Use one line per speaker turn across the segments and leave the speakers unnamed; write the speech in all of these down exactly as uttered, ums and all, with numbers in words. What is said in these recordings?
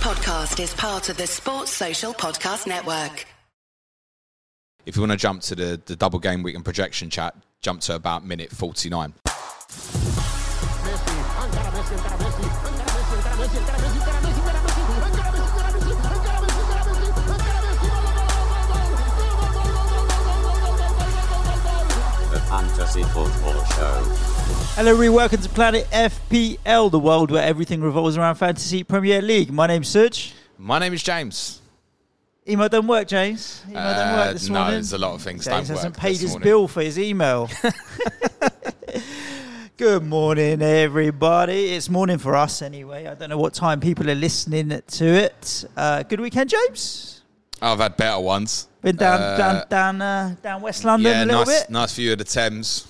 podcast is part of the Sports Social Podcast Network.
If you want to jump to the, the double game week and projection chat, jump to about minute forty-nine.
Fantasy Football Show.
Hello, everybody. Welcome to Planet F P L, the world where everything revolves around Fantasy Premier League. My name's Serge.
My name is James.
Email don't work, James. Email
Uh,
don't work this
no,
morning.
there's a lot of things
James
don't
hasn't
work
paid
this
his
morning.
bill for his email. Good morning, everybody. It's morning for us anyway. I don't know what time people are listening to it. Uh, good weekend, James?
I've had better ones.
Been down
Uh,
down down, uh, down West London
yeah,
a little
nice,
bit?
nice view of the Thames.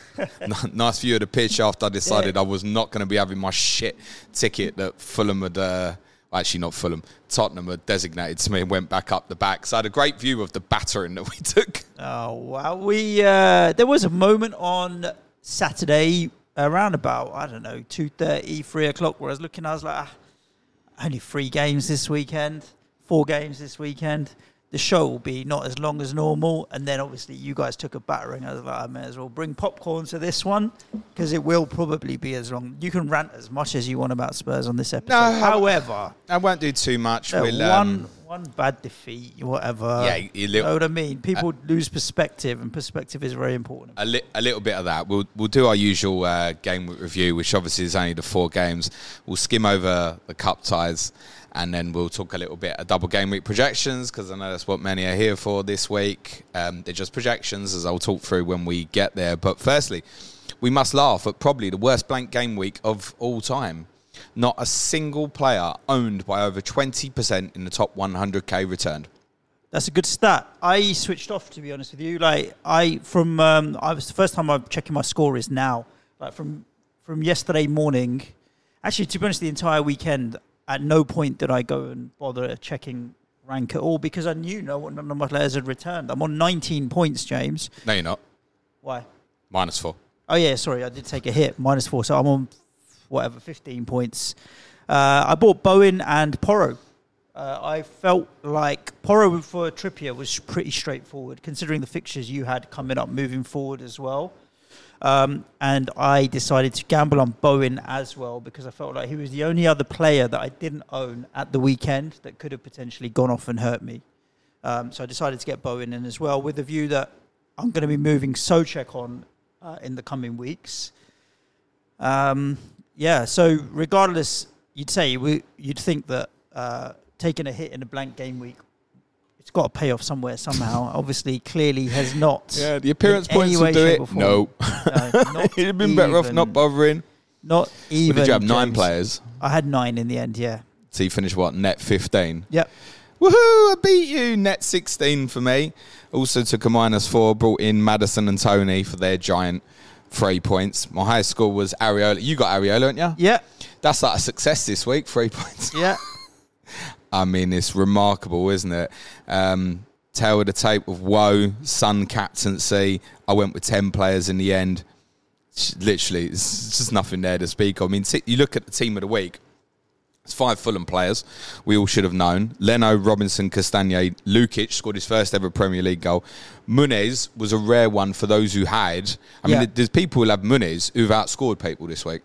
N- nice view of the pitch after I decided
Yeah.
I was not going to be having my shit ticket that Fulham had, uh, actually not Fulham, Tottenham had designated to me and went back up the back. So I had a great view of the battering that we took.
Oh, wow. We, uh, there was a moment on Saturday around about, I don't know, two thirty, three o'clock, where I was looking, I was like, ah, only three games this weekend, four games this weekend. The show will be not as long as normal. And then obviously you guys took a battering. I was like, I may as well bring popcorn to this one because it will probably be as long. You can rant as much as you want about Spurs on this episode.
No,
However,
I won't do too much.
uh,
We'll,
one
um,
one bad defeat, whatever.
Yeah, you
you
little-
know what I mean? People lose perspective, and perspective is very important.
A, li- a little bit of that. We'll we'll do our usual uh, game week review, which obviously is only the four games. We'll skim over the cup ties, and then we'll talk a little bit of double game week projections, because I know that's what many are here for this week. Um, they're just projections, as I'll talk through when we get there. But firstly, we must laugh at probably the worst blank game week of all time. Not a single player owned by over twenty percent in the top one hundred K returned.
That's a good stat. I switched off, to be honest with you. Like I from um, I was the first time I'm checking my score is now. Like from from yesterday morning, actually, to be honest, the entire weekend. At no point did I go and bother checking rank at all because I knew no one, none of my players had returned. I'm on nineteen points, James.
No, you're not.
Why?
Minus four.
Oh, yeah, sorry. I did take a hit. Minus four. So I'm on, whatever, fifteen points. Uh, I bought Bowen and Porro. Uh, I felt like Porro for Trippier was pretty straightforward, considering the fixtures you had coming up moving forward as well. Um, and I decided to gamble on Bowen as well because I felt like he was the only other player that I didn't own at the weekend that could have potentially gone off and hurt me. Um, so I decided to get Bowen in as well with the view that I'm going to be moving Souček on uh, in the coming weeks. Um, yeah, so regardless, you'd say, we, you'd think that uh, taking a hit in a blank game week, it's got to pay off somewhere somehow. Obviously, clearly has not.
Yeah, the appearance
in any
points will
way,
do
shape,
it.
or form.
No.
No, not
You'd have been better off
even.
not bothering.
Not even.
What did you have? Nine
James.
players.
I had nine in the end, yeah.
So you finished what? Net fifteen.
Yep.
Woohoo! I beat you. Net sixteen for me. Also took a minus four. Brought in Maddison and Tony for their giant three points. My highest score was Areola. You got Areola, haven't you?
Yeah.
That's like a success this week. Three points.
Yeah.
I mean, it's remarkable, isn't it? Um, tail of the tape of woe, Sun captaincy. I went with ten players in the end. Literally, it's just nothing there to speak of. I mean, you look at the team of the week. It's five Fulham players. We all should have known. Leno, Robinson, Castagne, Lukic scored his first ever Premier League goal. Muniz was a rare one for those who had. I mean,
Yeah.
there's people who have Muniz who've outscored people this week.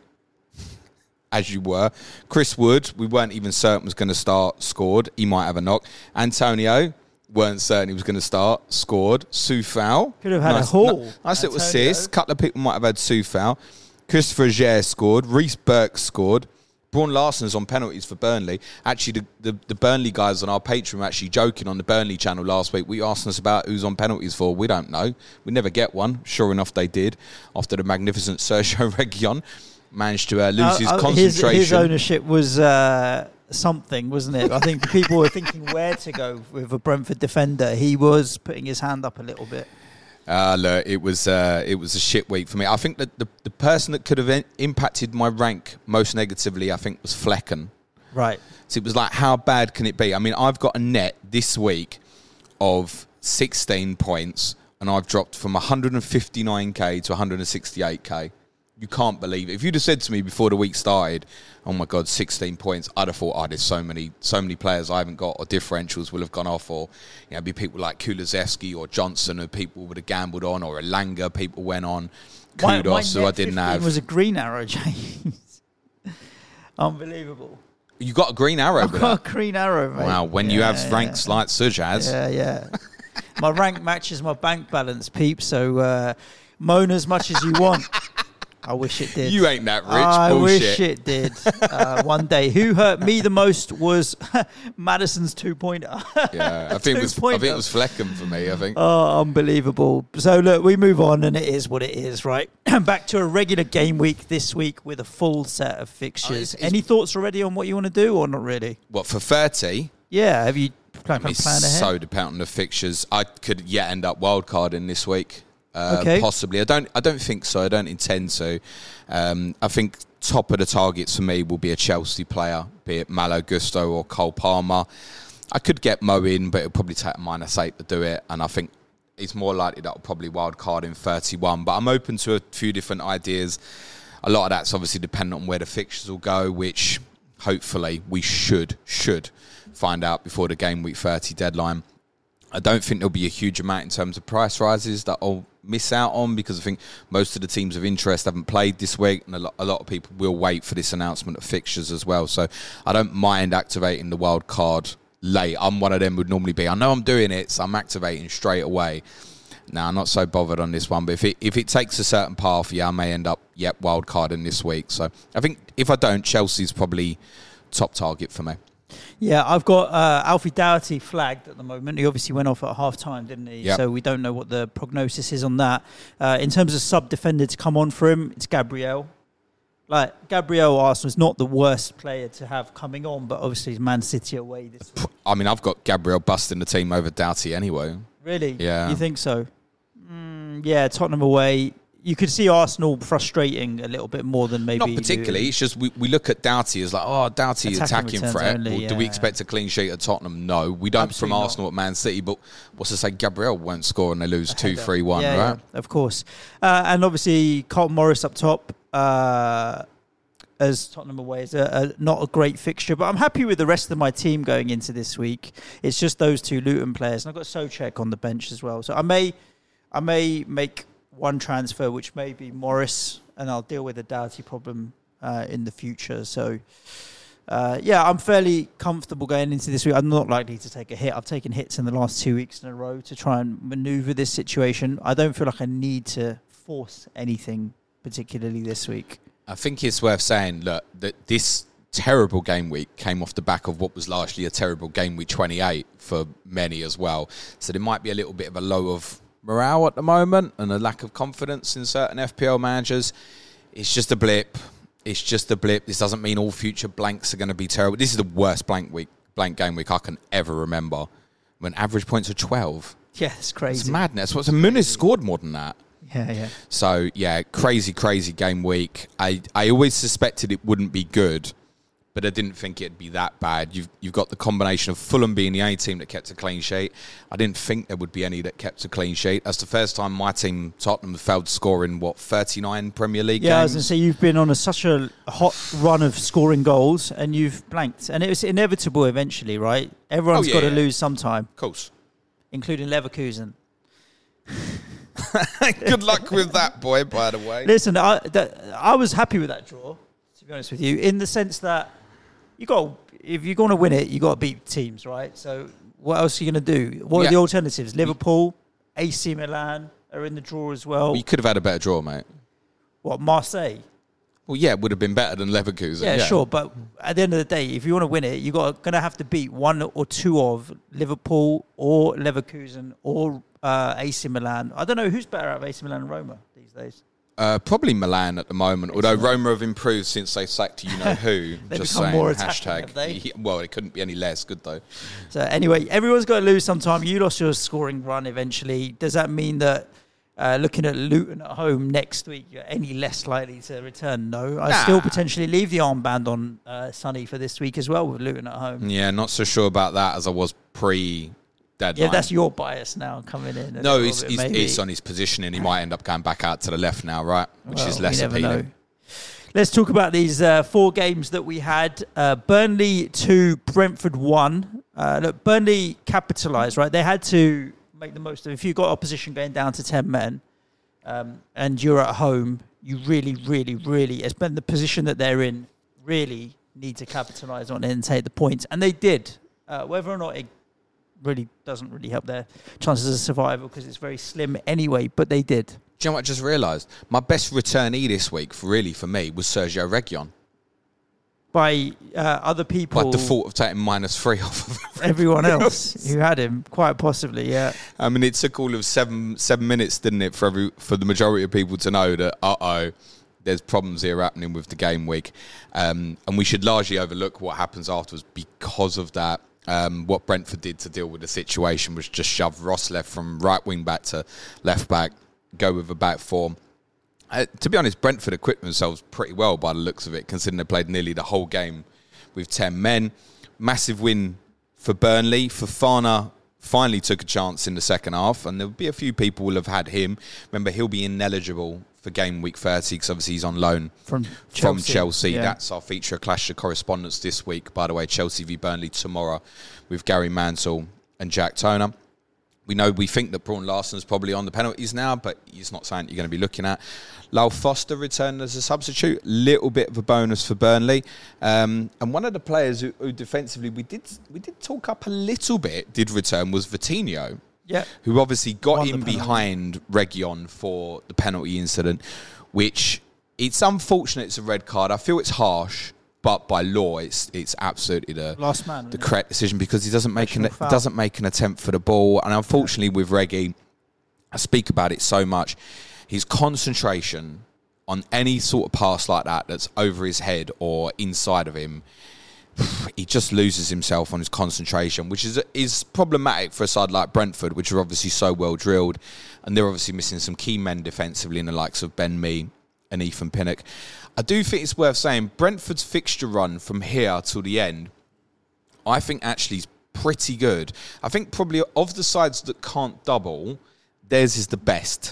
As you were. Chris Wood, we weren't even certain was going to start, scored. He might have a knock. Antonio, weren't certain he was going to start, scored. Soufal.
Could have had
nice,
a haul.
Nice, nice little
Antonio.
assist. A couple of people might have had Soufal. Christopher Jair scored. Reece Burke scored. Braun Larsen's on penalties for Burnley. Actually, the, the, the Burnley guys on our Patreon were actually joking on the Burnley channel last week. We asked us about who's on penalties for. We don't know. We never get one. Sure enough, they did. After the magnificent Sergio Reguilon managed to uh, lose
Uh,
his
uh,
concentration.
His, his ownership was uh, something, wasn't it? I think people were thinking where to go with a Brentford defender. He was putting his hand up a little bit.
Uh, look, it was uh, it was a shit week for me. I think that the, the person that could have in- impacted my rank most negatively, I think, was Flecken.
Right.
So it was like, how bad can it be? I mean, I've got a net this week of sixteen points, and I've dropped from one hundred fifty-nine k to one hundred sixty-eight k. you can't believe it. If you'd have said to me before the week started, oh my God, sixteen points, I'd have thought, oh, there's so many so many players I haven't got, or differentials will have gone off, or you know, be people like Kulusevski or Johnson who people would have gambled on, or Elanga people went on, Kudos who I didn't have.
It was a green arrow, James. Unbelievable.
You got a green arrow
I've
with
got
that?
a green arrow, mate.
Wow, when
yeah,
you have
yeah,
ranks
yeah.
like Suj has.
Yeah, yeah. My rank matches my bank balance, peep, so uh, moan as much as you want. I wish it did.
You ain't that rich.
I
Bullshit.
wish it did. Uh, one day. Who hurt me the most was Madison's two-pointer.
Yeah, I think it was. I think it was Flecken for me. I think.
Oh, unbelievable. So, look, we move on, and it is what it is, right? Back to a regular game week this week with a full set of fixtures.
Oh, it's, it's,
Any thoughts already on what you want to do, or not really?
What, for thirty?
Yeah, have you planned
I mean,
plan ahead?
so dependent on the fixtures. I could yet end up wildcarding this week. Uh,
Okay.
Possibly. I don't. I don't think so. I don't intend to. Um, I think top of the targets for me will be a Chelsea player, be it Malo Gusto or Cole Palmer. I could get Mo in, but it'll probably take a minus eight to do it. And I think it's more likely that I'll probably wildcard in thirty-one. But I'm open to a few different ideas. A lot of that's obviously dependent on where the fixtures will go, which hopefully we should should find out before the game week thirty deadline. I don't think there'll be a huge amount in terms of price rises that I'll miss out on, because I think most of the teams of interest haven't played this week, and a lot, a lot of people will wait for this announcement of fixtures as well. So I don't mind activating the wild card late. I'm one of them who would normally be, I know I'm doing it, so I'm activating straight away. Now, I'm not so bothered on this one, but if it if it takes a certain path, yeah, I may end up, yep, wild carding this week. So I think if I don't, Chelsea's probably top target for me.
Yeah, I've got uh, Alfie Doherty flagged at the moment. He obviously went off at half time, didn't he?
Yep.
So we don't know what the prognosis is on that. Uh, in terms of sub defender to come on for him, it's Gabriel. Like, Gabriel Arsenal's not the worst player to have coming on, but obviously it's Man City away this week.
I mean, I've got Gabriel busting the team over Doughty anyway.
Really?
Yeah.
You think so? Mm, yeah, Tottenham away. You could see Arsenal frustrating a little bit more than maybe...
Not particularly.
You.
It's just we, we look at Doughty as like, oh, Doughty
Attacking
attacking
returns
threat.
only,
Well,
yeah.
do we expect a clean sheet at Tottenham? No. We don't
Absolutely
from
not.
Arsenal at Man City, but what's to say Gabriel won't score and they lose two three one,
yeah,
right?
Yeah, of course. Uh, and obviously, Carlton Morris up top uh, as Tottenham away is a, a, not a great fixture, but I'm happy with the rest of my team going into this week. It's just those two Luton players. And I've got Souček on the bench as well. So I may, I may make one transfer, which may be Morris, and I'll deal with the Doughty problem uh, in the future. So, uh, yeah, I'm fairly comfortable going into this week. I'm not likely to take a hit. I've taken hits in the last two weeks in a row to try and manoeuvre this situation. I don't feel like I need to force anything particularly this week.
I think it's worth saying, look, that this terrible game week came off the back of what was largely a terrible game week twenty-eight for many as well. So there might be a little bit of a low of morale at the moment and a lack of confidence in certain F P L managers. It's just a blip. It's just a blip. This doesn't mean all future blanks are going to be terrible. This is the worst blank week, blank game week I can ever remember. When average points are twelve.
Yeah, it's crazy.
It's madness. What's Muniz scored more than that?
Yeah, yeah.
So yeah, crazy, crazy game week. I, I always suspected it wouldn't be good, but I didn't think it'd be that bad. You've you've got the combination of Fulham being the only team that kept a clean sheet. I didn't think there would be any that kept a clean sheet. That's the first time my team, Tottenham, failed to score in, what, thirty-nine Premier League
yeah,
games?
I was going to say, you've been on a, such a hot run of scoring goals, and you've blanked. And it was inevitable eventually, right? Everyone's
Oh, yeah,
got to
yeah.
lose sometime,
Of course.
including Leverkusen.
Good luck with that, boy, by the way.
Listen, I, that, I was happy with that draw, to be honest with you, in the sense that you got if you're going to win it, you got to beat teams, right? So what else are you going to do? What
Yeah.
are the alternatives? Liverpool, A C Milan are in the draw as well.
Well, you could have had a better draw, mate.
What, Marseille?
Well, yeah, it would have been better than Leverkusen.
Yeah,
Yeah,
sure. But at the end of the day, if you want to win it, you're going to have to beat one or two of Liverpool or Leverkusen or uh, A C Milan. I don't know who's better out of A C Milan and Roma these days.
Uh, probably Milan at the moment, although Roma have improved since they sacked you-know-who.
They've
just
become
saying,
more attacking, have
hashtag.
they?
Yeah, well, it couldn't be any less, good though.
So anyway, everyone's got to lose sometime. You lost your scoring run eventually. Does that mean that uh, looking at Luton at home next week, you're any less likely to return? No. I
Nah.
still potentially leave the armband on uh, Sonny for this week as well with Luton at home.
Yeah, not so sure about that as I was pre deadline.
Yeah, that's your bias now coming in.
No, it's,
bit,
it's,
maybe.
it's on his positioning. He might end up going back out to the left now, right? Which
Well,
is less
we never
appealing.
know. Let's talk about these uh, four games that we had. Uh, Burnley two, Brentford one. Uh, look, Burnley capitalised, right? They had to make the most of it. If you've got opposition going down to ten men um, and you're at home, you really, really, really, it's been the position that they're in, really need to capitalise on it and take the points. And they did. Uh, whether or not it really doesn't really help their chances of survival because it's very slim anyway, but they did.
Do you know what I just realised? My best returnee this week, for really for me, was Sergio Reguilon.
By uh, other people...
By default of taking minus three off of
everyone else who had him, quite possibly, yeah.
I mean, it took all of seven seven minutes, didn't it, for every for the majority of people to know that, uh-oh, there's problems here happening with the game week. Um, and we should largely overlook what happens afterwards because of that. Um, what Brentford did to deal with the situation was just shove Ross left from right wing back to left back, go with a back four. Uh, to be honest, Brentford equipped themselves pretty well by the looks of it, considering they played nearly the whole game with ten men. Massive win for Burnley. Fofana finally took a chance in the second half, and there'll be a few people will have had him. Remember, he'll be ineligible for game week thirty because obviously he's on loan
from Chelsea.
From Chelsea.
Yeah.
That's our feature of Clash of Correspondence this week. By the way, Chelsea v Burnley tomorrow with Gary Mansell and Jack Toner. We know we think that Braun Larsen's probably on the penalties now, but it's not something you're going to be looking at. Lyle Foster returned as a substitute, little bit of a bonus for Burnley. Um, and one of the players who, who defensively we did we did talk up a little bit, did return, was Vitinho,
yeah,
who obviously got
Won
in
the penalty.
behind Reguilon for the penalty incident, which it's unfortunate it's a red card. I feel it's harsh. But by law, it's it's absolutely the
Last man,
the
isn't
correct decision because he doesn't make an,
Professional foul.
doesn't make an attempt for the ball. And unfortunately, with Reggie, I speak about it so much. His concentration on any sort of pass like that that's over his head or inside of him, he just loses himself on his concentration, which is is problematic for a side like Brentford, which are obviously so well drilled, and they're obviously missing some key men defensively in the likes of Ben Mee and Ethan Pinnock. I do think it's worth saying Brentford's fixture run from here till the end, I think actually is pretty good. I think probably of the sides that can't double, theirs is the best.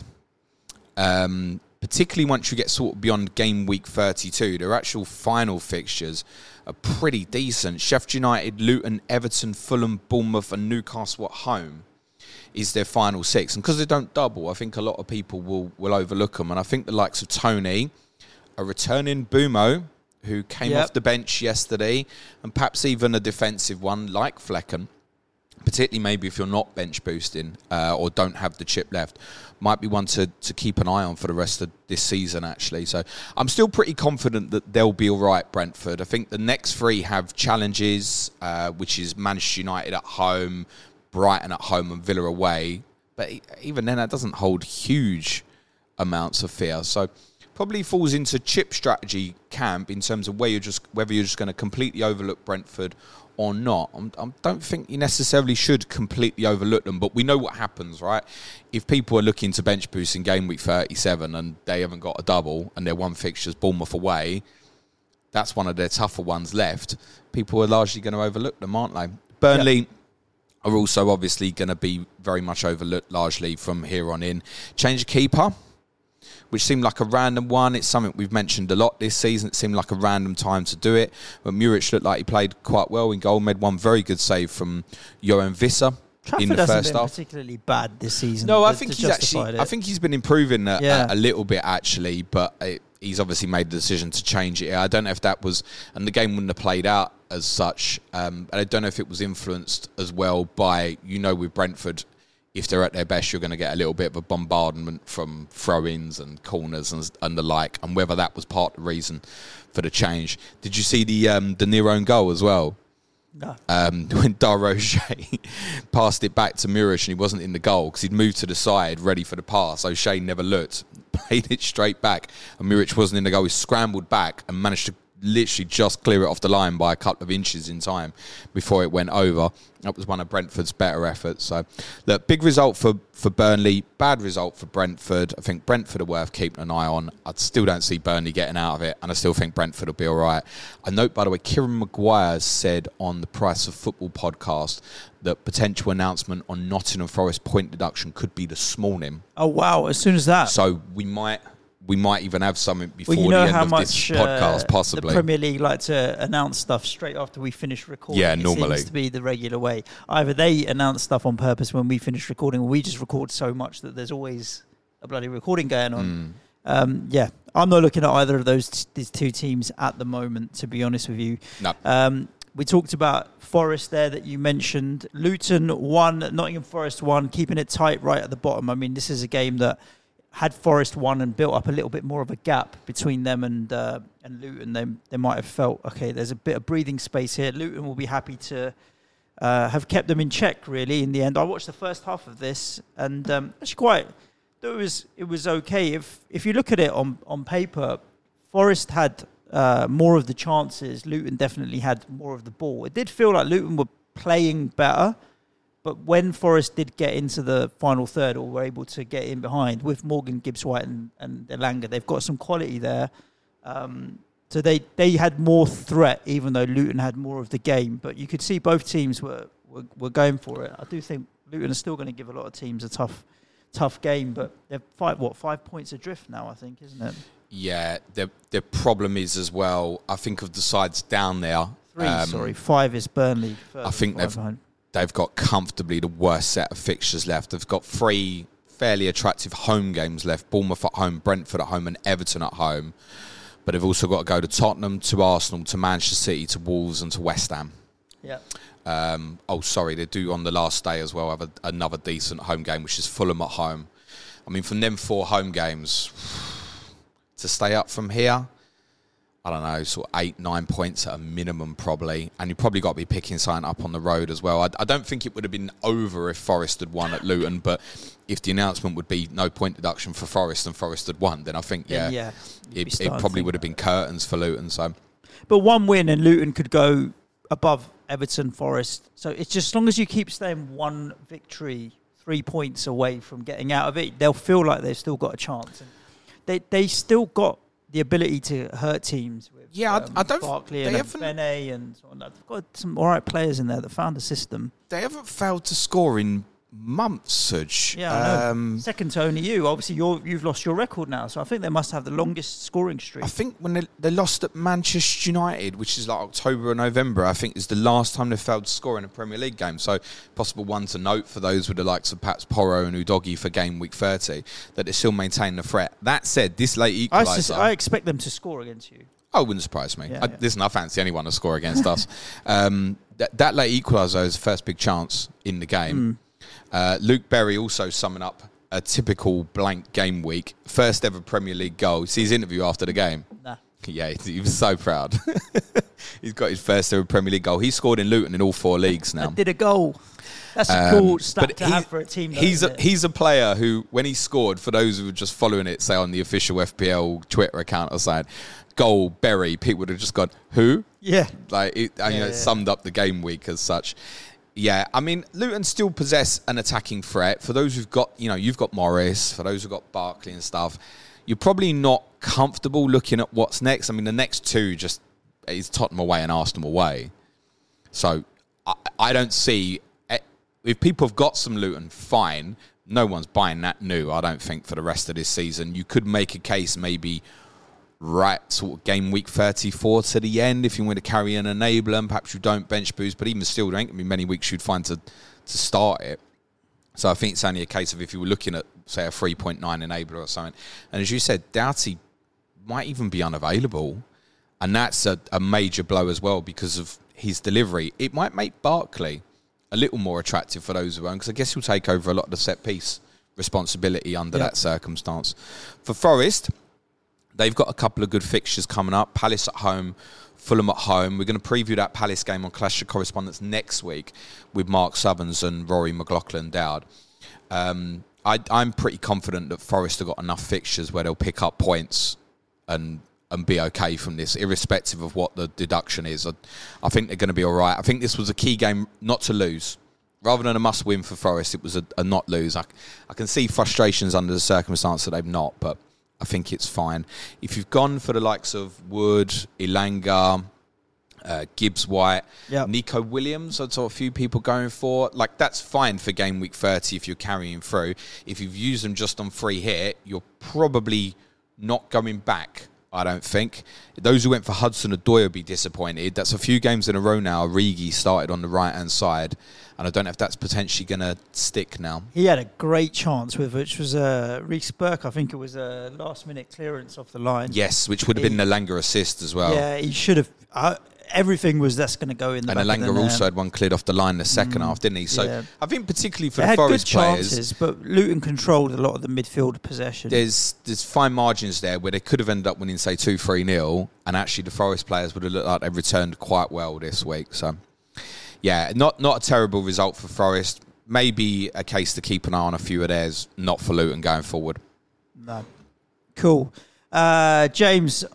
Um, particularly once you get sort of beyond game week thirty-two, their actual final fixtures are pretty decent. Sheffield United, Luton, Everton, Fulham, Bournemouth and Newcastle at home is their final six. And because they don't double, I think a lot of people will, will overlook them. And I think the likes of Tony, a returning Bumo, who came
Yep.
off the bench yesterday, and perhaps even a defensive one like Flecken, particularly maybe if you're not bench boosting uh, or don't have the chip left, might be one to, to keep an eye on for the rest of this season, actually. So I'm still pretty confident that they'll be all right, Brentford. I think the next three have challenges, uh, which is Manchester United at home, Brighton at home and Villa away. But even then, that doesn't hold huge amounts of fear. So probably falls into chip strategy camp in terms of where you're just whether you're just going to completely overlook Brentford or not. I don't think you necessarily should completely overlook them, but we know what happens, right? If people are looking to bench boost in game week thirty-seven and they haven't got a double and their one fixture's Bournemouth away, that's one of their tougher ones left. People are largely going to overlook them, aren't they? Burnley yep. are also obviously going to be very much overlooked largely from here on in. Change of keeper, which seemed like a random one. It's something we've mentioned a lot this season. It seemed like a random time to do it. But Muric looked like he played quite well in goal. Made one very good save from Johan Visser in the first
been
half.
particularly bad this season.
No, I
to,
think
to
he's actually.
it.
I think he's been improving a,
Yeah.
a, a little bit actually, but it, he's obviously made the decision to change it. I don't know if that was, and the game wouldn't have played out as such. Um, and I don't know if it was influenced as well by, you know, with Brentford, if they're at their best, you're going to get a little bit of a bombardment from throw-ins and corners and, and the like, and whether that was part of the reason for the change. Did you see the um, the near own goal as well?
No.
Um, when Darroche passed it back to Muric and he wasn't in the goal because he'd moved to the side ready for the pass. O'Shea never looked, played it straight back, and Muric wasn't in the goal. He scrambled back and managed to literally just clear it off the line by a couple of inches in time before it went over. That was one of Brentford's better efforts. So, look, big result for, for Burnley, bad result for Brentford. I think Brentford are worth keeping an eye on. I still don't see Burnley getting out of it, and I still think Brentford will be all right. I note, by the way, Kieran Maguire said on the Price of Football podcast that potential announcement on Nottingham Forest point deduction could be this morning.
Oh, wow, as soon as that.
So we might... We might even have something before
well, you know
the end
how
of
much,
this podcast,
uh,
possibly.
The Premier League like to announce stuff straight after we finish recording.
Yeah,
it
normally.
seems to be the regular way. Either they announce stuff on purpose when we finish recording, or we just record so much that there's always a bloody recording going on.
Mm.
Um, yeah, I'm not looking at either of those t- these two teams at the moment, to be honest with you.
No.
Um, we talked about Forest there that you mentioned. Luton won, Nottingham Forest won, keeping it tight right at the bottom. I mean, this is a game that had Forest won and built up a little bit more of a gap between them and uh, and Luton, they they might have felt, okay, there's a bit of breathing space here. Luton will be happy to uh, have kept them in check, really, in the end. I watched the first half of this, and um, actually quite, it was it was okay. If if you look at it on, on paper, Forest had uh, more of the chances. Luton definitely had more of the ball. It did feel like Luton were playing better, but when Forest did get into the final third, or were able to get in behind with Morgan, Gibbs-White and, and Elanga, they've got some quality there. Um, so they, they had more threat, even though Luton had more of the game. But you could see both teams were, were, were going for it. I do think Luton are still going to give a lot of teams a tough tough game, but they're five, what, five points adrift now, I think, isn't it?
Yeah, the the problem is as well, I think of the sides down there.
Three,
um,
sorry. Five is Burnley.
I think they've...
behind.
They've got comfortably the worst set of fixtures left. They've got three fairly attractive home games left. Bournemouth at home, Brentford at home and Everton at home. But they've also got to go to Tottenham, to Arsenal, to Manchester City, to Wolves and to West Ham.
Yeah.
Um, oh, sorry, they do on the last day as well have a, another decent home game, which is Fulham at home. I mean, from them four home games, to stay up from here, I don't know, sort of eight, nine points at a minimum probably. And you probably got to be picking something up on the road as well. I, I don't think it would have been over if Forest had won at Luton, but if the announcement would be no point deduction for Forest and Forest had won, then I think, yeah,
yeah
it, it probably would have been curtains for Luton. So,
But one win and Luton could go above Everton, Forest. So it's just as long as you keep staying one victory, three points away from getting out of it, they'll feel like they've still got a chance. And they they still got the ability to hurt teams with
yeah,
um,
I, I don't.
Barkley
they
and Bene and so on. They've got some all right players in there that found the system.
They haven't failed to score in months, Suj.
Yeah, I know.
Um,
Second to only you. Obviously, you're, you've lost your record now, so I think they must have the longest scoring streak.
I think when they, they lost at Manchester United, which is like October or November, I think is the last time they failed to score in a Premier League game. So possible one to note for those with the likes of perhaps Porro and Udogie for game week thirty, that they still maintain the threat. That said, this late
I,
equaliser...
sus- I expect them to score against you.
Oh, it wouldn't surprise me.
Yeah,
I,
yeah.
Listen, I fancy anyone to score against us. Um, that, that late equaliser is the first big chance in the game.
Mm.
Uh, Luke Berry also summing up a typical blank game week. First ever Premier League goal. You see his interview after the game?
Nah.
Yeah, he was so proud. He's got his first ever Premier League goal. He scored in Luton in all four leagues now.
I did a goal. That's a
Um,
cool stat
but
to
he-
have for a team. Though,
He's
isn't
a,
it?
he's a player who, when he scored, for those who were just following it, say on the official F P L Twitter account or something, goal, Berry, people would have just gone, who?
Yeah.
Like it, I mean,
Yeah,
it
yeah.
summed up the game week as such. Yeah, I mean, Luton still possess an attacking threat. For those who've got, you know, you've got Morris, for those who've got Barkley and stuff, you're probably not comfortable looking at what's next. I mean, the next two just is Tottenham away and Arsenal away. So I, I don't see, if people have got some Luton, fine. No one's buying that new, I don't think, for the rest of this season. You could make a case maybe right sort of game week thirty-four to the end if you want to carry an enabler and perhaps you don't bench boost, but even still there ain't going to be many weeks you'd find to, to start it. So I think it's only a case of if you were looking at, say, a three point nine enabler or something. And as you said, Doughty might even be unavailable. And that's a, a major blow as well because of his delivery. It might make Barkley a little more attractive for those who own, because I guess he'll take over a lot of the set-piece responsibility under
Yep.
that circumstance. For Forest, they've got a couple of good fixtures coming up. Palace at home, Fulham at home. We're going to preview that Palace game on Clash of Correspondence next week with Mark Subbins and Rory McLaughlin-Dowd. Um, I, I'm pretty confident that Forest have got enough fixtures where they'll pick up points and and be okay from this, irrespective of what the deduction is. I, I think they're going to be all right. I think this was a key game not to lose. Rather than a must-win for Forest, it was a, a not lose. I, I can see frustrations under the circumstance that they've not, but I think it's fine. If you've gone for the likes of Wood, Ilanga, uh, Gibbs White, yep. Nico Williams, I saw a few people going for, like, that's fine for game week thirty if you're carrying through. If you've used them just on free hit, you're probably not going back, I don't think. Those who went for Hudson-Odoi will be disappointed. That's a few games in a row now. Origi started on the right-hand side, and I don't know if that's potentially going to stick now.
He had a great chance with which was uh, Reece Burke. I think it was a last-minute clearance off the line.
Yes, which would have been an Elanga assist as well.
Yeah, he should have... Uh, everything was that's going to go in the
and
back
Elanga
of the
also had one cleared off the line the second mm, half, didn't he? So
yeah.
I think particularly for
they
the
had
Forest
good
players,
chances, but Luton controlled a lot of the midfield possession.
There's there's fine margins there where they could have ended up winning, say, two three nil, and actually the Forest players would have looked like they returned quite well this week. So yeah, not not a terrible result for Forest. Maybe a case to keep an eye on a few of theirs, not for Luton going forward.
No. Cool. Uh, James,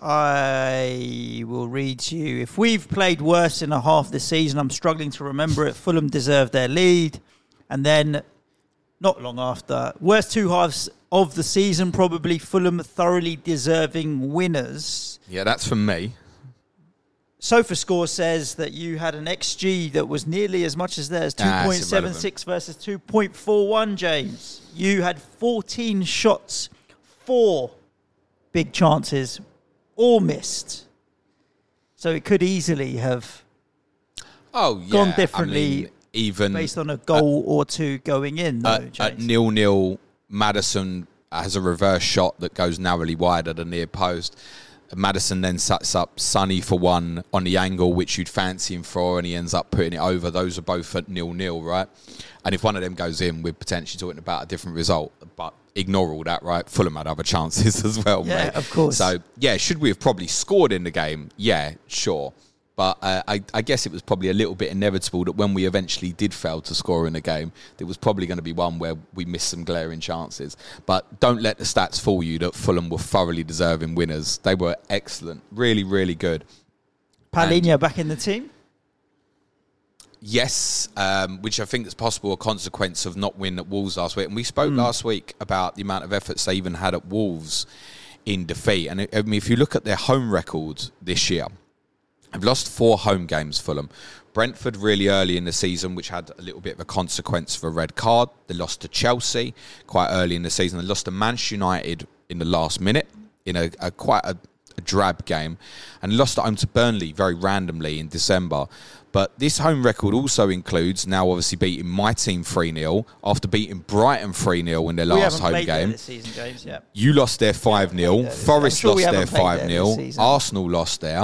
I will read to you. If we've played worse in a half this season, I'm struggling to remember it. Fulham deserved their lead. And then, not long after, worst two halves of the season, probably Fulham thoroughly deserving winners.
Yeah, that's from me.
SofaScore says that you had an X G that was nearly as much as theirs, two point seven six ah, versus two point four one, James. You had fourteen shots, four big chances, all missed. So it could easily have
oh, yeah.
gone differently,
I mean, even
based on a goal uh, or two going in, though,
at,
James.
At nil-nil, Maddison has a reverse shot that goes narrowly wide at a near post. Maddison then sets up Sonny for one on the angle, which you'd fancy him for, and he ends up putting it over. Those are both at nil-nil, right? And if one of them goes in, we're potentially talking about a different result. But ignore all that, right? Fulham had other chances as well,
yeah,
mate.
of course.
So, yeah, should we have probably scored in the game? Yeah, sure. But uh, I, I guess it was probably a little bit inevitable that when we eventually did fail to score in the game, there was probably going to be one where we missed some glaring chances. But don't let the stats fool you that Fulham were thoroughly deserving winners. They were excellent, really, really good.
Palhinha back in the team?
Yes, um, which I think is possible a consequence of not winning at Wolves last week. And we spoke mm. last week about the amount of efforts they even had at Wolves in defeat. And I mean, if you look at their home record this year, they've lost four home games, Fulham. Brentford really early in the season, which had a little bit of a consequence for a red card. They lost to Chelsea quite early in the season. They lost to Manchester United in the last minute in a, a quite a, a drab game. And lost at home to Burnley very randomly in December. But this home record also includes now obviously beating my team three nil after beating Brighton three nil in their last home game.
This season, James, yeah.
You lost there five nil. Forest
sure
lost there five nil. Arsenal lost there.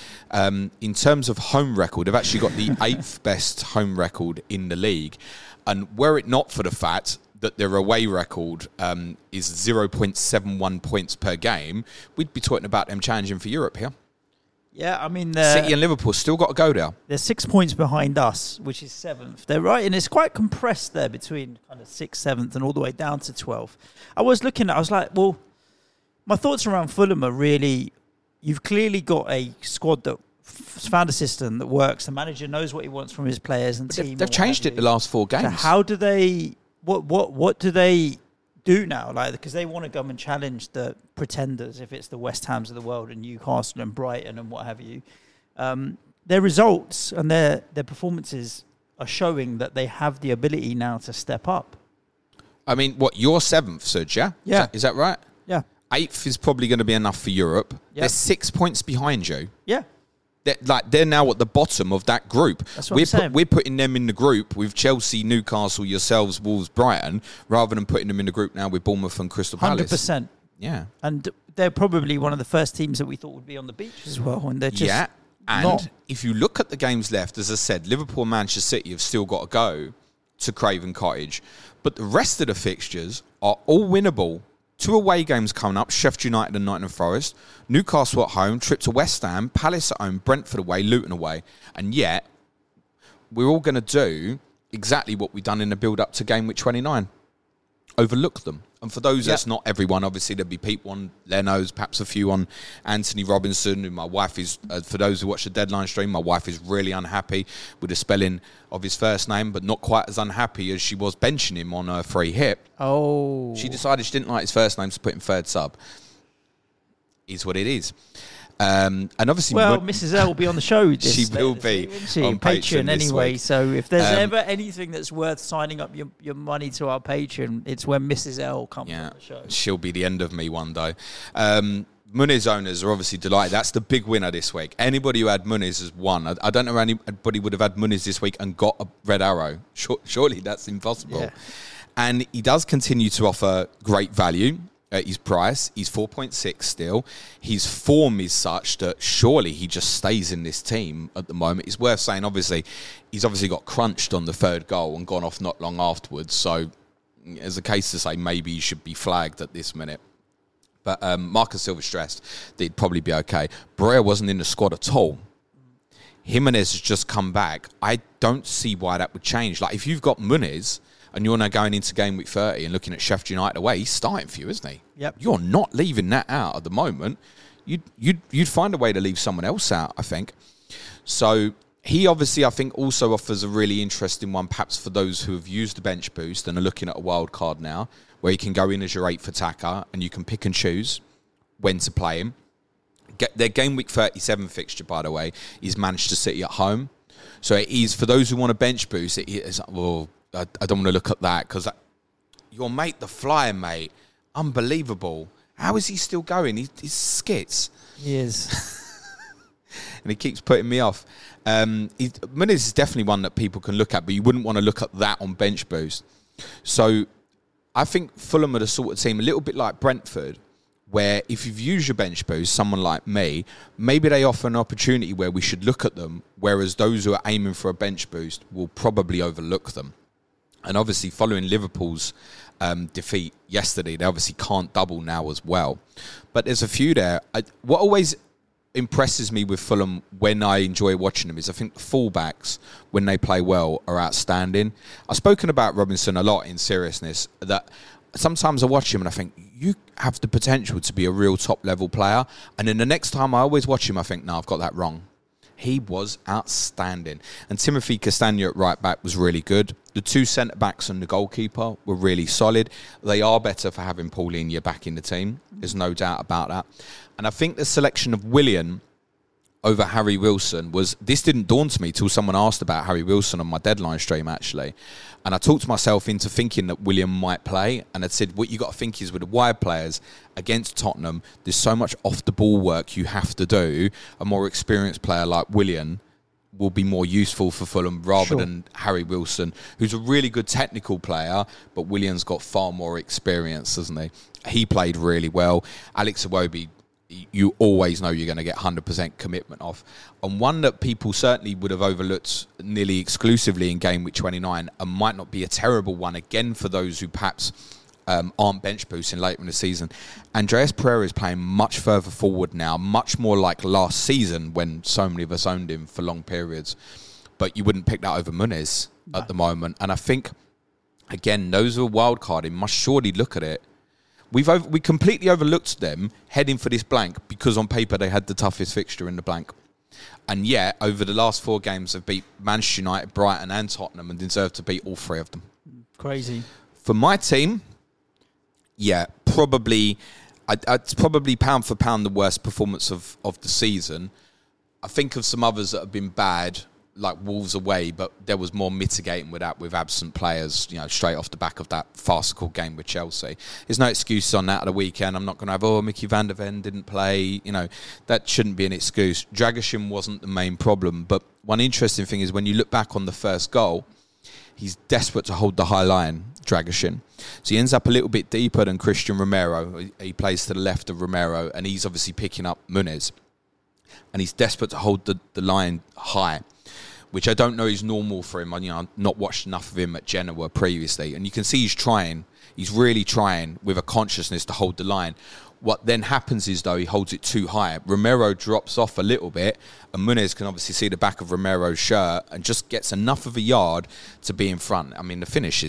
Um, in terms of home record, they've actually got the eighth best home record in the league. And were it not for the fact that their away record um, is zero point seven one points per game, we'd be talking about them challenging for Europe here.
Yeah, I mean...
City and Liverpool still got to go there.
They're six points behind us, which is seventh. They're right, and it's quite compressed there between kind of sixth, seventh, and all the way down to twelfth. I was looking at I was like, well, my thoughts around Fulham are really... You've clearly got a squad that f- found a system that works. The manager knows what he wants from his players and
but
team.
They've, they've changed it the last four games.
So how do they... What, what, what do they... do now, like, because they want to come and challenge the pretenders, if it's the West Hams of the world and Newcastle and Brighton and what have you. Um, their results and their their performances are showing that they have the ability now to step up.
I mean, what, you're seventh, Serge, yeah?
Yeah.
Is that, is that right?
Yeah.
Eighth is probably going to be enough for Europe.
Yep.
They're six points behind you.
Yeah.
They're, like, they're now at the bottom of that group.
That's what
we're
I'm saying.
Put, we're putting them in the group with Chelsea, Newcastle, yourselves, Wolves, Brighton, rather than putting them in the group now with Bournemouth and Crystal Palace.
one hundred percent.
Yeah.
And they're probably one of the first teams that we thought would be on the beach as well. And they're just
yeah. And
not.
If you look at the games left, as I said, Liverpool and Manchester City have still got to go to Craven Cottage. But the rest of the fixtures are all winnable. Two away games coming up, Sheffield United and Nottingham Forest, Newcastle at home, trip to West Ham, Palace at home, Brentford away, Luton away. And yet, we're all going to do exactly what we've done in the build-up to game week twenty-nine. overlook them. And for those,
Yep.
that's not everyone. Obviously, there'll be people on Leno's, perhaps a few on Anthony Robinson. Who my wife is, uh, for those who watch the Deadline stream, my wife is really unhappy with the spelling of his first name, but not quite as unhappy as she was benching him on her free hit.
Oh.
She decided she didn't like his first name, so put him third sub. Is what it is. Um, and obviously,
Well,
Mu-
Missus L will be on the show. This
She will
this
be
week, won't she?
on
Patreon
Patreon this
anyway.
week.
So if there's
Um,
ever anything that's worth signing up your, your money to our Patreon, it's when Missus L comes
yeah,
on the show.
she'll be the end of me one day. Um, Muniz owners are obviously delighted. That's the big winner this week. Anybody who had Muniz has won. I, I don't know anybody would have had Muniz this week and got a red arrow. Sure, surely that's impossible.
Yeah.
And he does continue to offer great value at his price. He's four point six still. His form is such that surely he just stays in this team at the moment. It's worth saying, obviously, he's obviously got crunched on the third goal and gone off not long afterwards. So there's a case to say maybe he should be flagged at this minute. But um, Marcus Silva stressed that he'd probably be okay. Barrera wasn't in the squad at all. Jimenez has just come back. I don't see why that would change. Like, if you've got Muniz and you're now going into game week thirty and looking at Sheffield United away, he's starting for you, isn't he?
Yep.
You're not leaving that out at the moment. You'd, you'd, you'd find a way to leave someone else out, I think. So he obviously, I think, also offers a really interesting one, perhaps for those who have used the bench boost and are looking at a wild card now, where you can go in as your eighth attacker and you can pick and choose when to play him. Get their game week thirty-seven fixture, by the way, is Manchester City at home. So it is, for those who want a bench boost, it is, well, I, I don't want to look at that because your mate, the Flyer, mate, unbelievable. How is he still going? He, he's skits.
He is.
And he keeps putting me off. Um, he, Muniz is definitely one that people can look at, but you wouldn't want to look at that on bench boost. So I think Fulham are the sort of team, a little bit like Brentford, where if you've used your bench boost, someone like me, maybe they offer an opportunity where we should look at them, whereas those who are aiming for a bench boost will probably overlook them. And obviously, following Liverpool's um, defeat yesterday, they obviously can't double now as well. But there's a few there. I, what always impresses me with Fulham when I enjoy watching them is I think the fullbacks, when they play well, are outstanding. I've spoken about Robinson a lot in seriousness, that sometimes I watch him and I think, you have the potential to be a real top-level player. And then the next time I always watch him, I think, no, I've got that wrong. He was outstanding. And Timothy Castagna at right-back was really good. The two centre-backs and the goalkeeper were really solid. They are better for having Paulinho back in the team. There's no doubt about that. And I think the selection of Willian over Harry Wilson was, this didn't dawn to me till someone asked about Harry Wilson on my Deadline stream, actually. And I talked myself into thinking that Willian might play. And I said, what you got to think is with the wide players against Tottenham, there's so much off-the-ball work you have to do. A more experienced player like Willian will be more useful for Fulham rather
Sure.
than Harry Wilson, who's a really good technical player, but Willian's got far more experience, doesn't he? He played really well. Alex Iwobi, you always know you're going to get one hundred percent commitment off. And one that people certainly would have overlooked nearly exclusively in game week twenty-nine and might not be a terrible one, again, for those who perhaps um, aren't bench boosting later in the season. Andreas Pereira is playing much further forward now, much more like last season when so many of us owned him for long periods. But you wouldn't pick that over Muniz no. at the moment. And I think, again, those who are wildcarding must surely look at it. We've over, we completely overlooked them heading for this blank because on paper they had the toughest fixture in the blank. And yet, over the last four games, they've beat Manchester United, Brighton and Tottenham and deserved to beat all three of them.
Crazy.
For my team, yeah, probably, I, it's probably pound for pound the worst performance of, of the season. I think of some others that have been bad, like Wolves away, but there was more mitigating with that with absent players, you know, straight off the back of that farcical game with Chelsea. There's no excuses on that at the weekend. I'm not going to have, oh, Mickey van der Ven didn't play. You know, that shouldn't be an excuse. Dragoshin wasn't the main problem, but one interesting thing is when you look back on the first goal, he's desperate to hold the high line, Dragoshin. So he ends up a little bit deeper than Christian Romero. He plays to the left of Romero, and he's obviously picking up Muniz. And he's desperate to hold the, the line high, which I don't know is normal for him. I, you know, I've not watched enough of him at Genoa previously. And you can see he's trying. He's really trying with a consciousness to hold the line. What then happens is, though, he holds it too high. Romero drops off a little bit, and Muniz can obviously see the back of Romero's shirt and just gets enough of a yard to be in front. I mean, the finish is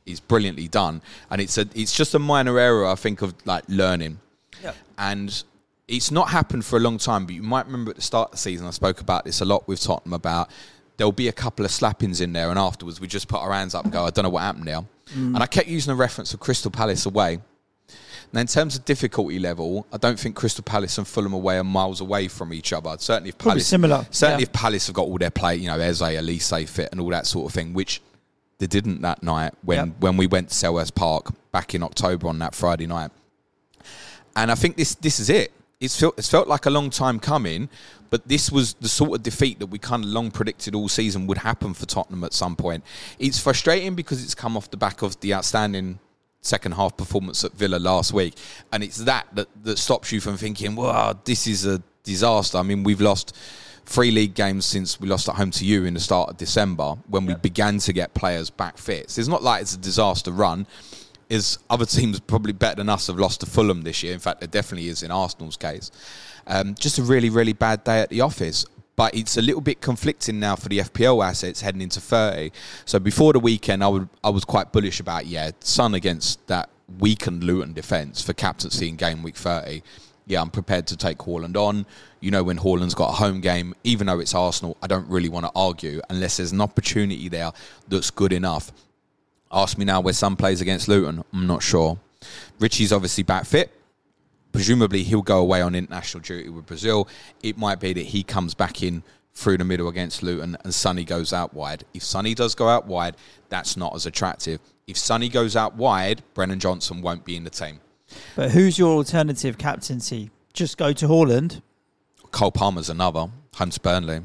it's brilliantly done, and it's a it's just a minor error, I think, of like learning.
Yeah.
And it's not happened for a long time, but you might remember at the start of the season, I spoke about this a lot with Tottenham about there'll be a couple of slappings in there, and afterwards we just put our hands up and go, I don't know what happened there. Mm. And I kept using a reference of Crystal Palace away. Now, in terms of difficulty level, I don't think Crystal Palace and Fulham away are miles away from each other. Certainly, if
Probably
Palace,
similar.
Certainly,
yeah.
if Palace have got all their play, you know, Eze, Elise fit, and all that sort of thing, which they didn't that night when
yep.
when we went to Selhurst Park back in October on that Friday night. And I think this this is it. It's felt it's felt like a long time coming, but this was the sort of defeat that we kind of long predicted all season would happen for Tottenham at some point. It's frustrating because it's come off the back of the outstanding second half performance at Villa last week, and it's that that, that stops you from thinking, wow, this is a disaster. I mean, we've lost three league games since we lost at home to you in the start of December when yep. we began to get players back fit. So it's not like it's a disaster run. Is other teams probably better than us have lost to Fulham this year. In fact, there definitely is in Arsenal's case. Um, just a really, really bad day at the office. But it's a little bit conflicting now for the F P L assets heading into thirty. So before the weekend, I would I was quite bullish about, yeah, Son against that weakened Luton defence for captaincy in game week thirty. Yeah, I'm prepared to take Haaland on. You know, when Haaland's got a home game, even though it's Arsenal, I don't really want to argue unless there's an opportunity there that's good enough. Ask me now where Son plays against Luton. I'm not sure. Richie's obviously back fit. Presumably he'll go away on international duty with Brazil. It might be that he comes back in through the middle against Luton and Sonny goes out wide. If Sonny does go out wide, that's not as attractive. If Sonny goes out wide, Brennan Johnson won't be in the team.
But who's your alternative captaincy? Just go to Haaland?
Cole Palmer's another. Home to Burnley.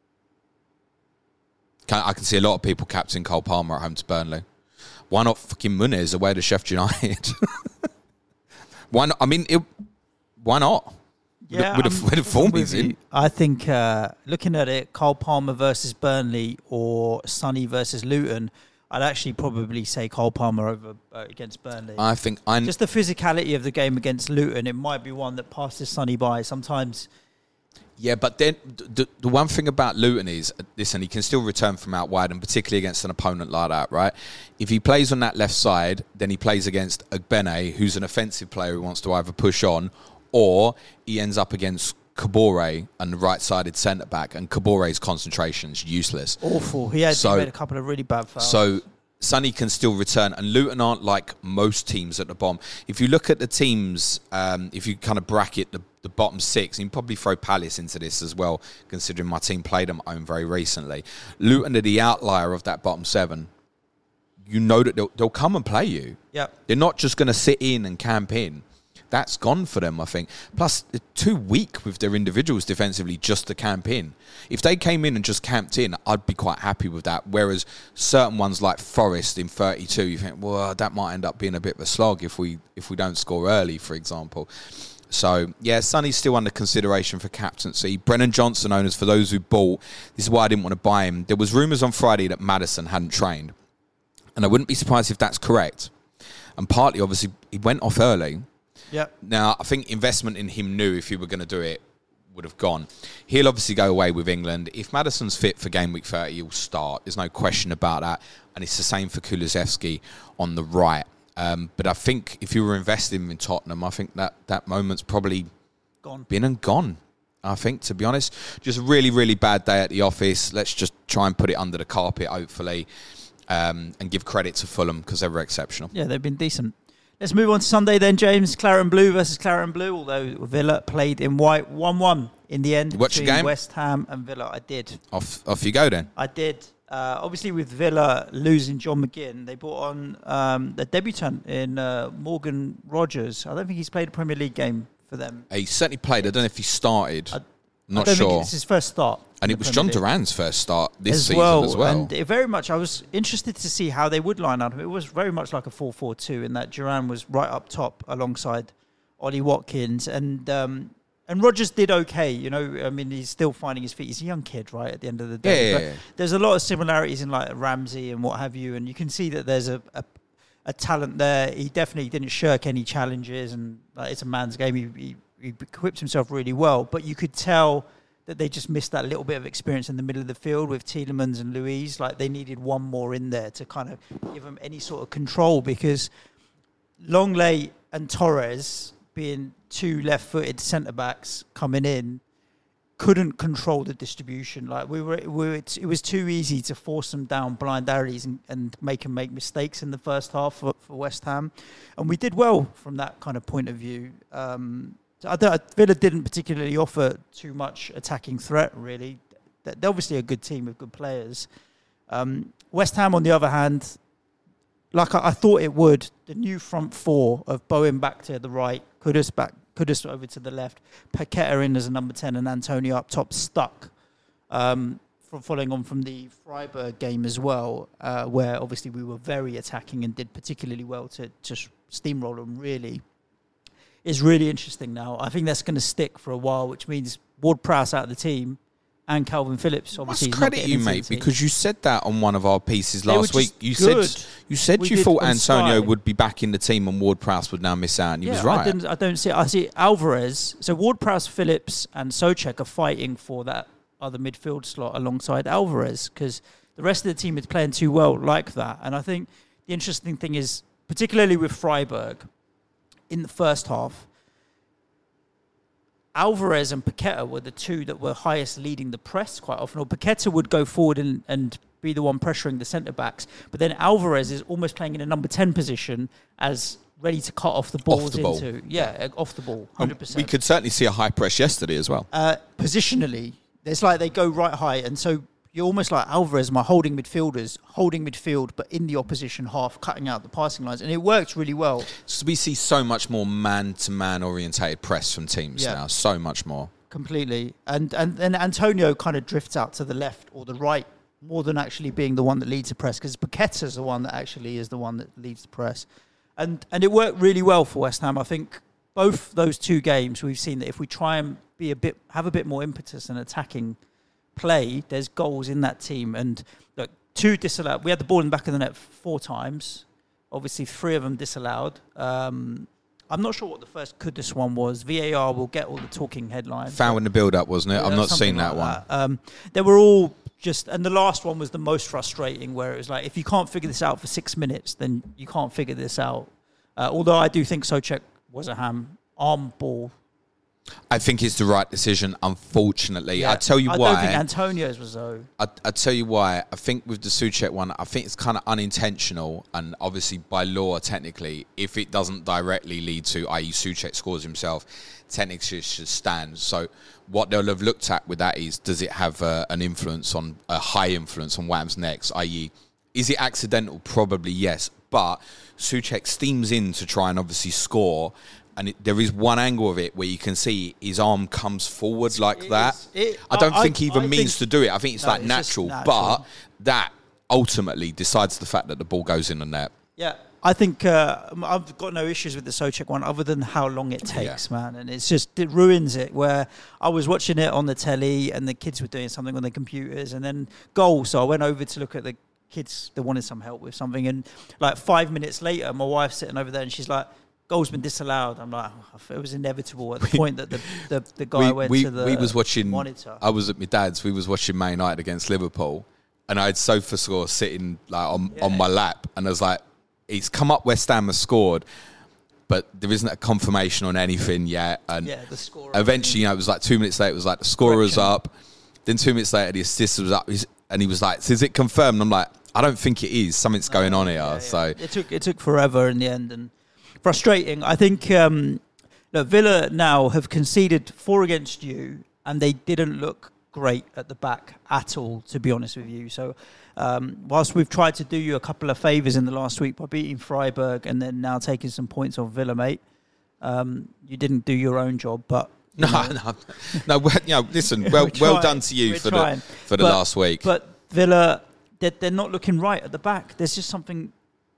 I can see a lot of people captain Cole Palmer at home to Burnley. Why not fucking Muniz away to Sheffield United? Why not? I mean, it, why not?
Yeah,
with, with, with the form he's in.
I think uh, looking at it, Cole Palmer versus Burnley or Sonny versus Luton, I'd actually probably say Cole Palmer over uh, against Burnley.
I think I'm
just the physicality of the game against Luton. It might be one that passes Sonny by sometimes.
Yeah, but then the, the one thing about Luton is, listen, he can still return from out wide, and particularly against an opponent like that, right? If he plays on that left side, then he plays against Ogbene, who's an offensive player who wants to either push on, or he ends up against Kabore and the right-sided centre-back, and Kabore's concentration's useless.
Awful. He had
so,
made a couple of really bad fouls.
So Sonny can still return, and Luton aren't like most teams at the bottom. If you look at the teams, um, if you kind of bracket the, the bottom six, and you probably throw Palace into this as well, considering my team played them at home very recently. Luton are the outlier of that bottom seven. You know that they'll, they'll come and play you.
Yep.
They're not just going to sit in and camp in. That's gone for them, I think. Plus, they're too weak with their individuals defensively just to camp in. If they came in and just camped in, I'd be quite happy with that. Whereas certain ones like Forest in thirty-two, you think, well, that might end up being a bit of a slog if we if we don't score early, for example. So, yeah, Sonny's still under consideration for captaincy. Brennan Johnson owners, for those who bought, this is why I didn't want to buy him. There was rumours on Friday that Maddison hadn't trained. And I wouldn't be surprised if that's correct. And partly, obviously, he went off early.
Yep.
Now, I think investment in him new, if he were going to do it, would have gone. He'll obviously go away with England. If Maddison's fit for game week thirty, he'll start. There's no question about that. And it's the same for Kulusevski on the right. Um, but I think if you were investing in Tottenham, I think that, that moment's probably
gone.
been and gone. I think, to be honest. Just a really, really bad day at the office. Let's just try and put it under the carpet, hopefully, um, and give credit to Fulham because they were exceptional.
Yeah, they've been decent. Let's move on to Sunday then, James. Claret and Blue versus Claret and Blue, although Villa played in white one one in the end.
You watched the game?
West Ham and Villa. I did.
Off off you go then.
I did. Uh, obviously, with Villa losing John McGinn, they brought on um, a debutant in uh, Morgan Rogers. I don't think he's played a Premier League game for them.
He certainly played. I don't know if he started.
I,
Not
I don't
sure.
think it's his first start.
And it was John Duran's first start this
as
season
well.
as well.
And it very much, I was interested to see how they would line up. It was very much like a four four two in that Duran was right up top alongside Ollie Watkins. And um, and Rodgers did okay. You know, I mean, he's still finding his feet. He's a young kid, right, at the end of the day.
Yeah,
but
yeah, yeah.
There's a lot of similarities in like Ramsey and what have you. And you can see that there's a, a, a talent there. He definitely didn't shirk any challenges. And like, it's a man's game. He, he, he equipped himself really well. But you could tell that they just missed that little bit of experience in the middle of the field with Tielemans and Luiz. Like, they needed one more in there to kind of give them any sort of control, because Longley and Torres, being two left-footed centre-backs coming in, couldn't control the distribution. Like, we were, we were it was too easy to force them down blind alleys and, and make them make mistakes in the first half for, for West Ham. And we did well from that kind of point of view. Um, I don't, Villa didn't particularly offer too much attacking threat, really. They're obviously a good team with good players. Um, West Ham, on the other hand, like I, I thought it would, the new front four of Bowen back to the right, Kudus back, Kudus over to the left, Paqueta in as a number ten, and Antonio up top, stuck. Um, from following on from the Freiburg game as well, uh, where obviously we were very attacking and did particularly well to just steamroll them, really. Is really interesting now. I think that's going to stick for a while, which means Ward-Prowse out of the team and Calvin Phillips obviously.
Must credit you, mate, because you said that on one of our pieces last week. You
good.
said you said
we
you thought Antonio
Sky.
would be back in the team and Ward-Prowse would now miss out, and he
yeah,
was right.
I, didn't, I don't see. I see Alvarez. So Ward-Prowse, Phillips, and Souček are fighting for that other midfield slot alongside Alvarez, because the rest of the team is playing too well like that. And I think the interesting thing is, particularly with Freiburg, in the first half, Alvarez and Paqueta were the two that were highest leading the press quite often. Or Paqueta would go forward and, and be the one pressuring the centre-backs. But then Alvarez is almost playing in a number ten position as ready to cut off the balls
off the ball.
into... Yeah, off the ball, one hundred percent.
We could certainly see a high press yesterday as well.
Uh, positionally, it's like they go right high. And so you're almost like Alvarez, my holding midfielders, holding midfield, but in the opposition half, cutting out the passing lines. And it works really well.
So we see so much more man-to-man orientated press from teams
Yeah.
now. So much more.
Completely. And and then Antonio kind of drifts out to the left or the right more than actually being the one that leads the press, because Paqueta's the one that actually is the one that leads the press. And and it worked really well for West Ham. I think both those two games, we've seen that if we try and be a bit, have a bit more impetus and attacking play, there's goals in that team. And look, two disallowed. We had the ball in the back of the net four times. Obviously, three of them disallowed. Um, I'm not sure what the first Kudus one was. V A R will get all the talking headlines.
Foul in the build-up, wasn't it?
Yeah,
I've not seen
like
that one.
That. Um, they were all just... And the last one was the most frustrating, where it was like, if you can't figure this out for six minutes, then you can't figure this out. Uh, although I do think Souček was a ham. Arm ball.
I think it's the right decision, unfortunately.
Yeah.
I tell you
I
why.
I don't think Antonio's was, though.
I, I tell you why. I think with the Souček one, I think it's kind of unintentional, and obviously by law, technically, if it doesn't directly lead to, that is, Souček scores himself, technically it should stand. So what they'll have looked at with that is, does it have uh, an influence on a high influence on Wham's next? that is, is it accidental? Probably yes, but Souček steams in to try and obviously score. And it, there is one angle of it where you can see his arm comes forward like
it
that.
Is, it,
I don't
I,
think he even
I
means
think,
to do it. I think it's
no,
like
it's
natural,
natural,
but that ultimately decides the fact that the ball goes in the net.
Yeah, I think uh, I've got no issues with the Souček one other than how long it takes, yeah. man. And it's just, it ruins it, where I was watching it on the telly and the kids were doing something on their computers, and then goal. So I went over to look at the kids that wanted some help with something, and like five minutes later, my wife's sitting over there and she's like, goal's been disallowed. I'm like, oh, it was inevitable at the point that the, the, the guy
we,
went
we,
to the
we was watching,
monitor.
I was at my dad's, we was watching Man United against Liverpool, and I had SofaScore sitting like on, yeah. on my lap, and I was like, it's come up, West Ham has scored, but there isn't a confirmation on anything yet. And
yeah, the score.
eventually, you know, it was like two minutes later, it was like the scorer's up. Then two minutes later, the assist was up, and he was like, so is it confirmed? And I'm like, I don't think it is. Something's going uh, on here. Yeah, yeah. So
it took it took forever in the end, and frustrating. I think um, look, Villa now have conceded four against you, and they didn't look great at the back at all, to be honest with you. So um, whilst we've tried to do you a couple of favours in the last week by beating Freiburg and then now taking some points off Villa, mate, um, you didn't do your own job, but...
No, no, no. Well, you know, listen, well, well done to you
We're
for
trying.
the for the
but,
last week.
But Villa, they're, they're not looking right at the back. There's just something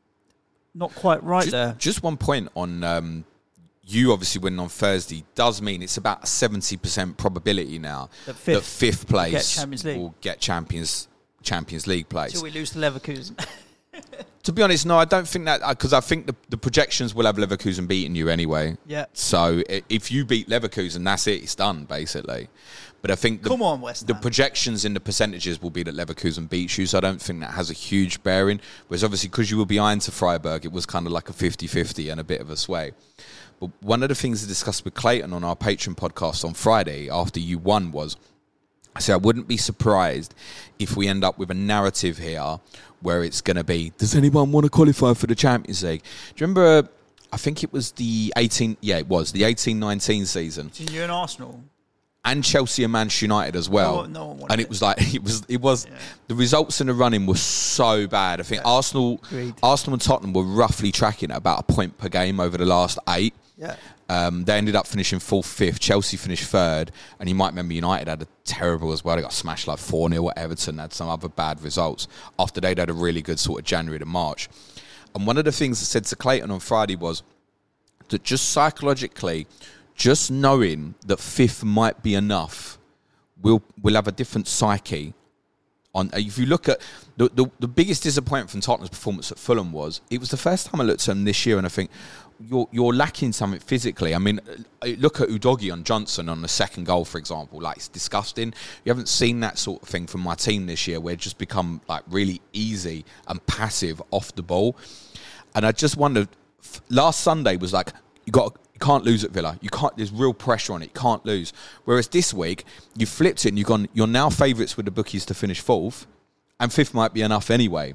not quite right
just,
there.
Just one point on um, you obviously winning on Thursday does mean it's about a seventy percent probability now
that fifth,
that fifth place
get Champions League.
will get Champions Champions League place.
Until we lose to Leverkusen.
To be honest, no, I don't think that, because I think the, the projections will have Leverkusen beating you anyway.
Yeah.
So i- if you beat Leverkusen, that's it. It's done, basically. But I think the,
Come on, West
the
Ham.
projections in the percentages will be that Leverkusen beats you, so I don't think that has a huge bearing. Whereas obviously, because you were behind to Freiburg, it was kind of like a fifty-fifty and a bit of a sway. But one of the things I discussed with Clayton on our Patreon podcast on Friday after you won was, I said I wouldn't be surprised if we end up with a narrative here where it's going to be, does anyone want to qualify for the Champions League? Do you remember, I think it was the eighteen, yeah, it was the eighteen nineteen season.
Between you and Arsenal.
And Chelsea and Manchester United as well.
No, no one wanted
and it
it.
was like, it was, it was
Yeah.
the results in the running were so bad. I think
Yeah.
Arsenal,
Agreed.
Arsenal and Tottenham were roughly tracking at about a point per game over the last eight.
Yeah.
Um, they ended up finishing fourth, fifth. Chelsea finished third. And you might remember United had a terrible as well. They got smashed like four nil at Everton, had some other bad results after they'd had a really good sort of January to March. And one of the things I said to Clayton on Friday was that just psychologically, just knowing that fifth might be enough, we'll, we'll have a different psyche. On, if you look at the, the the biggest disappointment from Tottenham's performance at Fulham was, it was the first time I looked at them this year and I think, you're you're lacking something physically. I mean, look at Udogie on Johnson on the second goal, for example. Like, it's disgusting. You haven't seen that sort of thing from my team this year, where it's just become like really easy and passive off the ball. And I just wondered, last Sunday was like, you got you can't lose at Villa. You can't. There's real pressure on it. You can't lose. Whereas this week, you flipped it and you've gone, you're now favourites with the bookies to finish fourth, and fifth might be enough anyway.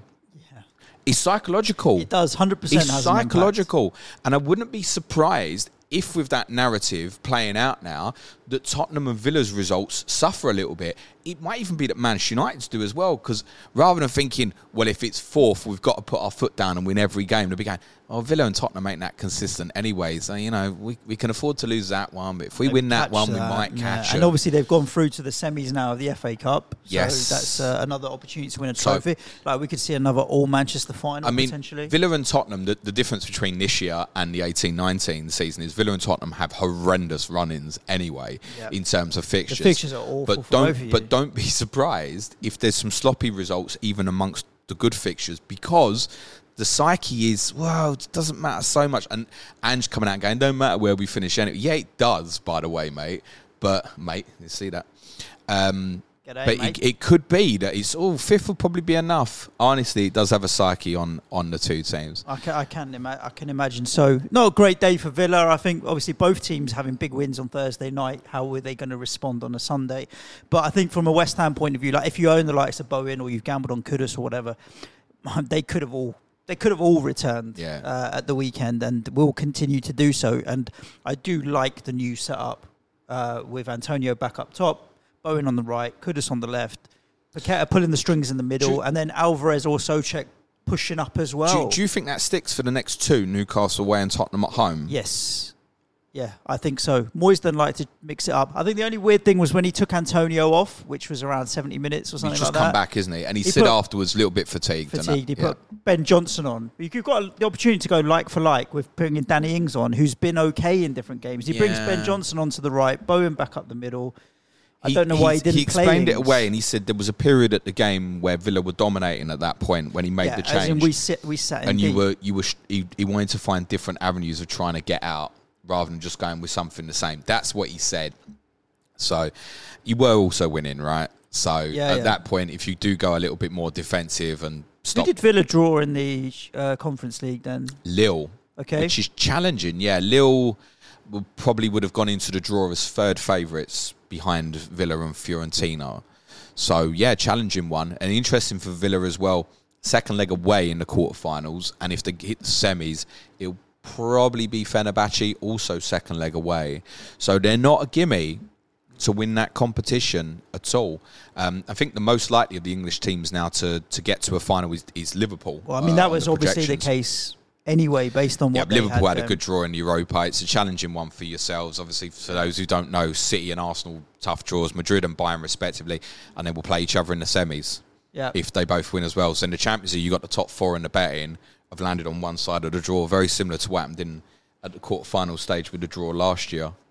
It's psychological.
It does, one hundred percent
It's
has an impact.
psychological. And I wouldn't be surprised if, with that narrative playing out now, that Tottenham and Villa's results suffer a little bit. It might even be that Manchester United's do as well, because rather than thinking, well, if it's fourth, we've got to put our foot down and win every game, they'll be going, oh, Villa and Tottenham ain't that consistent anyway. So, you know, we, we can afford to lose that one, but if we
Maybe
win that
catch
one, we
that,
might
yeah.
catch
And
it.
obviously they've gone through to the semis now of the F A Cup. So
Yes.
that's uh, another opportunity to win a
So-
trophy. like we could see another all Manchester final
I mean,
potentially.
Villa and Tottenham, the, the difference between this year and the eighteen nineteen season is Villa and Tottenham have horrendous run-ins anyway,
Yep.
in terms of fixtures.
fixtures are awful
but
for
don't,
both of you.
But don't be surprised if there's some sloppy results even amongst the good fixtures, because the psyche is, well, it doesn't matter so much. And Ange coming out and going, don't matter where we finish anyway. Yeah, it does, by the way, mate. But, mate, you see that. Um,
G'day,
but
mate.
it, it could be that it's, oh, fifth will probably be enough. Honestly, it does have a psyche on, on the two teams.
I can, I can, ima- I can imagine. So, not a great day for Villa. I think, obviously, both teams having big wins on Thursday night. How were they going to respond on a Sunday? But I think from a West Ham point of view, like if you own the likes of Bowen or you've gambled on Kudus or whatever, they could have all they could have all returned
Yeah.
uh, at the weekend, and will continue to do so. And I do like the new setup uh, with Antonio back up top, Bowen on the right, Kudus on the left, Paqueta pulling the strings in the middle,
Do you-
and then Alvarez or Souček pushing up as well.
Do, you- do you think that sticks for the next two, Newcastle away and Tottenham at home?
Yes. Yeah, I think so. Moyes then like to mix it up. I think the only weird thing was when he took Antonio off, which was around seventy minutes or
He's
something
just
like
come
that.
back, isn't he? And he,
He
said
put-
afterwards, a little bit fatigued. and
Fatigued. He
that, yeah.
put Ben Johnson on. You've got the opportunity to go like for like with putting in Danny Ings on, who's been okay in different games. He brings
Yeah.
Ben Johnson onto the right, Bowen back up the middle. I
He-
don't know why he didn't
He
play
explained it
Ings.
away, and he said there was a period at the game where Villa were dominating at that point when he made
Yeah,
the
as in
change.
we sit, we sat in
and you
deep.
were you were sh- he, he wanted to find different avenues of trying to get out rather than just going with something the same. That's what he said. So you were also winning, right? So
Yeah,
at
yeah.
that point, if you do go a little bit more defensive and
Who
stop
did Villa draw in the uh, Conference League then?
Lille,
Okay.
which is challenging. Yeah, Lille would, probably would have gone into the draw as third favourites behind Villa and Fiorentina. So, yeah, challenging one. And interesting for Villa as well. Second leg away in the quarterfinals. And if they hit the semis, it'll probably be Fenerbahce, also second leg away. So they're not a gimme to win that competition at all. Um, I think the most likely of the English teams now to, to get to a final is, is Liverpool.
Well, I mean,
uh,
that
on
was
the
obviously the
projections.
case anyway, based on
Yeah,
what they
Liverpool had,
had
a good draw in Europa. It's a challenging one for yourselves. Obviously, for those who don't know, City and Arsenal, tough draws. Madrid and Bayern, respectively. And then we'll play each other in the semis
Yeah.
if they both win as well. So in the Champions League, you got the top four in the betting have landed on one side of the draw. Very similar to what happened in, at the quarterfinal stage with the draw last year.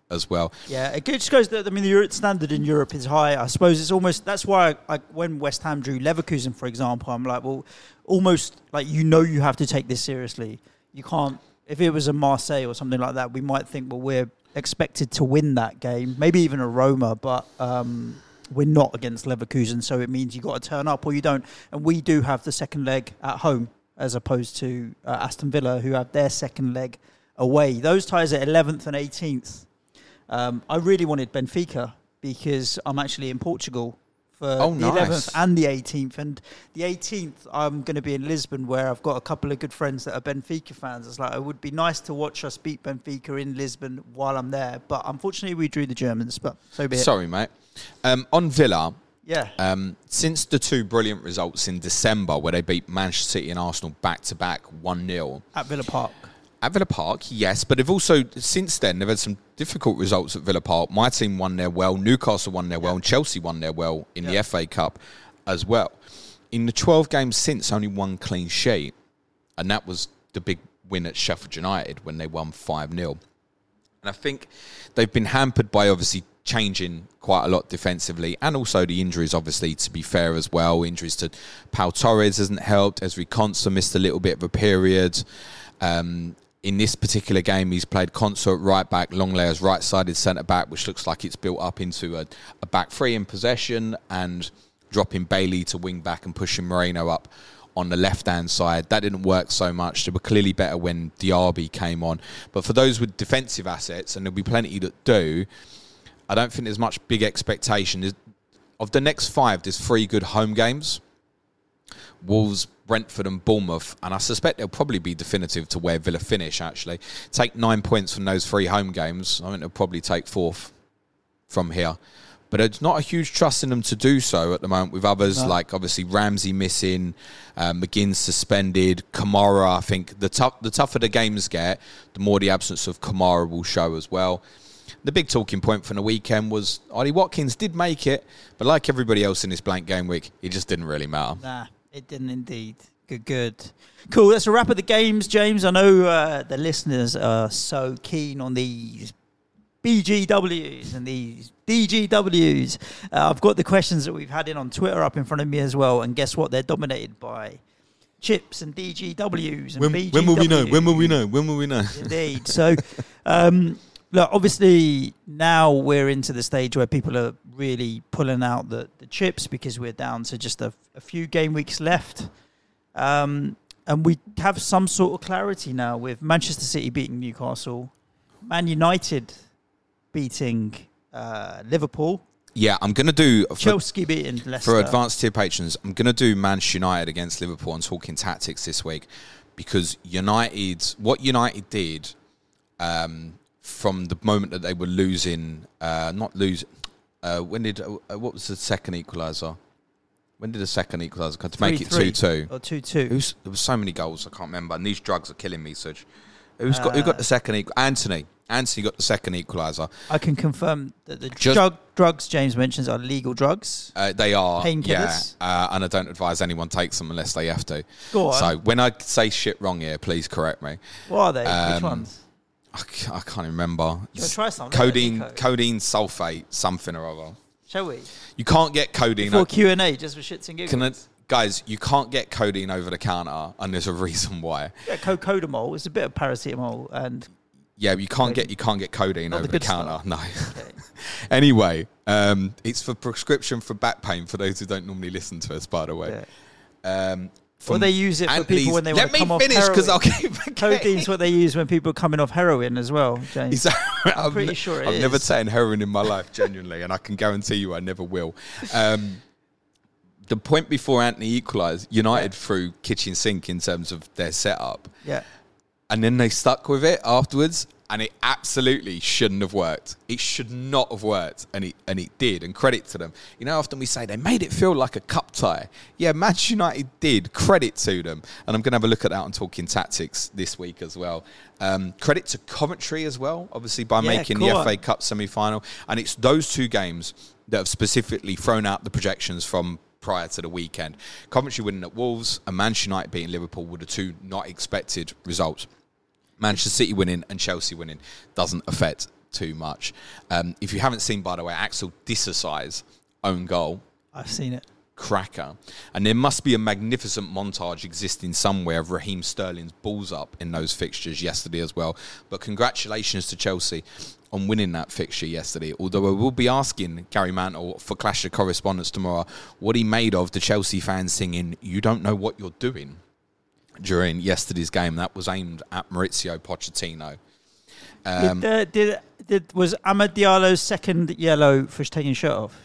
as well.
Yeah, it just goes that, I mean, the Euro- standard in Europe is high. I suppose it's almost, that's why I, I, when West Ham drew Leverkusen, for example, I'm like, well, almost like, you know, you have to take this seriously. You can't, if it was a Marseille or something like that, we might think, well, we're expected to win that game, maybe even a Roma, but um, we're not against Leverkusen, so it means you got to turn up or you don't. And we do have the second leg at home, as opposed to uh, Aston Villa, who have their second leg away. Those ties are eleventh and eighteenth. Um, I really wanted Benfica because I'm actually in Portugal for
oh,
the
nice.
eleventh and the eighteenth. And the eighteenth, I'm going to be in Lisbon, where I've got a couple of good friends that are Benfica fans. It's like, it would be nice to watch us beat Benfica in Lisbon while I'm there. But unfortunately, we drew the Germans, but so be it.
Sorry, mate. Um, on Villa,
yeah.
Um, since the two brilliant results in December, where they beat Manchester City and Arsenal back-to-back one nil.
At Villa Park.
At Villa Park, yes, but they've also, since then, they've had some difficult results at Villa Park. My team won their well, Newcastle won their well, and Chelsea won their well in
yeah.
the F A Cup as well. In the twelve games since, only one clean sheet, and that was the big win at Sheffield United when they won five nil. And I think they've been hampered by, obviously, changing quite a lot defensively, and also the injuries, obviously, to be fair as well. Injuries to Pau Torres hasn't helped. Ezri Konsa missed a little bit of a period. Um... In this particular game, he's played Konsa at right back, Longley as right-sided centre-back, which looks like it's built up into a, a back three in possession, and dropping Bailey to wing-back and pushing Moreno up on the left-hand side. That didn't work so much. They were clearly better when Diaby came on. But for those with defensive assets, and there'll be plenty that do, I don't think there's much big expectation. There's, of the next five, there's three good home games. Wolves, Brentford and Bournemouth, and I suspect they'll probably be definitive to where Villa finish, actually. Take nine points from those three home games. I think they'll probably take fourth from here. But it's not a huge trust in them to do so at the moment, with others no. like, obviously, Ramsey missing, uh, McGinn suspended, Kamara. I think the, tough, the tougher the games get, the more the absence of Kamara will show as well. The big talking point from the weekend was Ollie Watkins did make it, but like everybody else in this blank game week, it just didn't really matter.
Nah. It didn't indeed. Good, good. Cool, that's a wrap of the games, James. I know uh, the listeners are so keen on these B G Ws and these D G Ws. Uh, I've got the questions that we've had in on Twitter up in front of me as well, and guess what? They're dominated by chips and D G Ws and
when,
B G Ws.
When will we know? When will we know? When will we know?
Indeed. So, um, look, obviously now we're into the stage where people are really pulling out the, the chips because we're down to just a, a few game weeks left. Um, and we have some sort of clarity now with Manchester City beating Newcastle, Man United beating uh, Liverpool.
Yeah, I'm going to do... For,
Chelsea beating Leicester.
For advanced tier patrons, I'm going to do Manchester United against Liverpool and talking tactics this week, because United, what United did... Um, from the moment that they were losing, uh, not lose. Uh, when did uh, what was the second equaliser? When did the second equaliser to make it two two?
Or two two.
Who's, there were so many goals I can't remember, and these drugs are killing me. So, who's uh, got who got the second? Equal, Anthony. Anthony got the second equaliser.
I can confirm that the
Just,
drug, drugs James mentions are legal drugs.
Uh, they are
painkillers.
Yeah, uh, and I don't advise anyone takes them unless they have to.
Go on.
So when I say shit wrong here, please correct me.
What are they?
Um,
Which ones?
I can't remember.
Shall I try some?
Codeine, codeine sulfate, something or other.
Shall we?
You can't get codeine.
For Q and A, just for shits and giggles.
Can I, guys, you can't get codeine over the counter, and there's a reason why.
Yeah, cocodamol. It's a bit of paracetamol and.
Yeah, but you can't get you can't get codeine
Not
over
the
the counter.
Stuff.
No.
Okay.
Anyway, um, it's for prescription for back pain. For those who don't normally listen to us, by the way.
Yeah.
Um,
Or they use it for
Anthony's,
people when they want to come off
let me
heroin.
finish, because I'll keep forgetting.
Codeine's what they use when people are coming off heroin as well, James.
Is that,
I'm pretty sure it
I've
is.
never taken heroin in my life, genuinely, and I can guarantee you I never will. Um, the point before Anthony equalised, United
Yeah.
threw kitchen sink in terms of their setup.
Yeah.
And then they stuck with it afterwards, and it absolutely shouldn't have worked. It should not have worked, and it and it did, and credit to them. You know, often we say they made it feel like a cup tie. Yeah, Manchester United did. Credit to them. And I'm going to have a look at that on Talking Tactics this week as well. Um, credit to Coventry as well, obviously, by
Yeah,
making
cool
the
on.
F A Cup semi-final. And it's those two games that have specifically thrown out the projections from prior to the weekend. Coventry winning at Wolves and Manchester United beating Liverpool were the two not expected results. Manchester City winning and Chelsea winning doesn't affect too much. Um, if you haven't seen, by the way, Axel Disasai's own goal.
I've seen it.
Cracker. And there must be a magnificent montage existing somewhere of Raheem Sterling's balls up in those fixtures yesterday as well. But congratulations to Chelsea on winning that fixture yesterday. Although I will be asking Gary Mantle for Clash of Correspondence tomorrow what he made of the Chelsea fans singing, "You don't know what you're doing," during yesterday's game. That was aimed at Maurizio Pochettino. Um,
did, uh, did, did, was Amad Diallo's second yellow for taking his shirt off?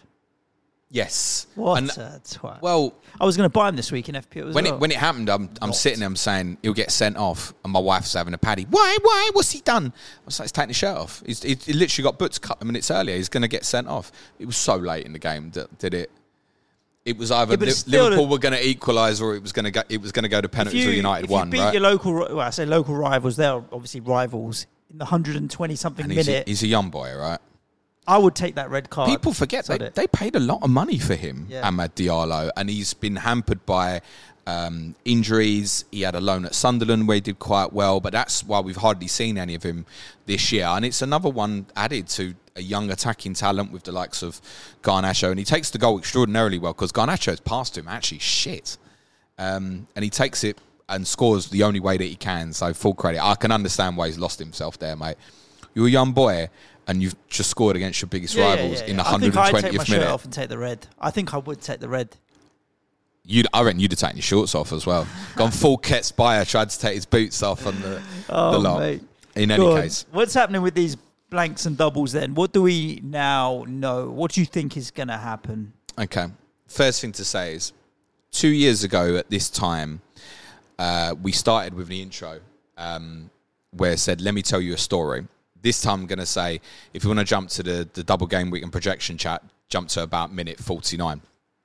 Yes.
What
and,
a twat.
Well,
I was going to buy him this week in F P L as
when
well.
it when it happened, I'm I'm
Not.
sitting there, I'm saying he'll get sent off, and my wife's having a paddy. Why? Why? What's he done? I was like, he's taking his shirt off. He's, he, he literally got boots cut minutes earlier. He's going to get sent off. It was so late in the game that did it. It was either
Yeah, but
Li-
it's still
Liverpool
a-
were going to equalise, or it was going to go. It was going to go to
If
penalties,
you,
or United
if you
won.
beat
Right?
your local, ri- well, I say local rivals, they're obviously rivals in the one hundred twenty something
And he's a,
minute.
he's a young boy, right?
I would take that red card.
People forget they,
Sod it.
they paid a lot of money for him,
Yeah.
Amad Diallo, and he's been hampered by um, injuries. He had a loan at Sunderland where he did quite well, but that's why we've hardly seen any of him this year. And it's another one added to a young attacking talent with the likes of Garnacho, and he takes the goal extraordinarily well because Garnacho's passed him actually shit, um, and he takes it and scores the only way that he can. So full credit. I can understand why he's lost himself there, mate. You're a young boy, and you've just scored against your biggest
Yeah, yeah,
rivals
yeah,
in
yeah.
the
I think I'd take my
twentieth
shirt
minute.
off and take the red. I think I would take the red.
You'd, I reckon you'd have taken your shorts off as well. Gone full Kets Bayer, tried to take his boots off on the,
Oh,
the lot.
mate.
In any
Go on.
case,
What's happening with these blanks and doubles then? What do we now know? What do you think is going to happen?
okay. First thing to say is, two years ago at this time, uh, we started with the intro um, where it said, "Let me tell you a story." This time I'm going to say, if you want to jump to the, the double game week and projection chat, jump to about minute forty-nine.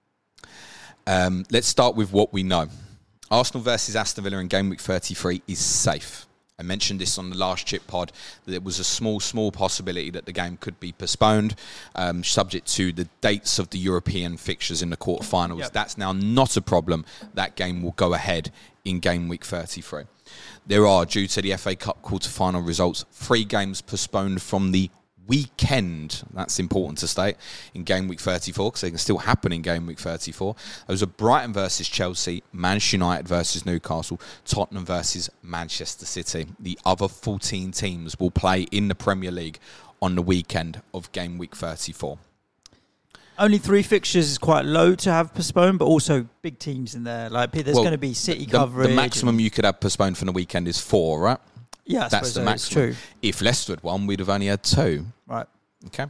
Um, let's start with what we know. Arsenal versus Aston Villa in game week thirty-three is safe. I mentioned this on the last chip pod, that there was a small, small possibility that the game could be postponed, um, subject to the dates of the European fixtures in the quarterfinals.
Yep.
That's now not a problem. That game will go ahead in game week thirty-three. There are, due to the F A Cup quarter-final results, three games postponed from the weekend. That's important to state, in game week thirty-four, because they can still happen in game week thirty-four. Those are Brighton versus Chelsea, Manchester United versus Newcastle, Tottenham versus Manchester City. The other fourteen teams will play in the Premier League on the weekend of game week thirty-four.
Only three fixtures is quite low to have postponed, but also big teams in there. Like there's
Well,
going to be City
the,
coverage.
The maximum you could have postponed from the weekend is four, right?
Yeah, I
That's
suppose
the
that is
maximum.
true.
If Leicester had won, we'd have only had two.
Right.
Okay.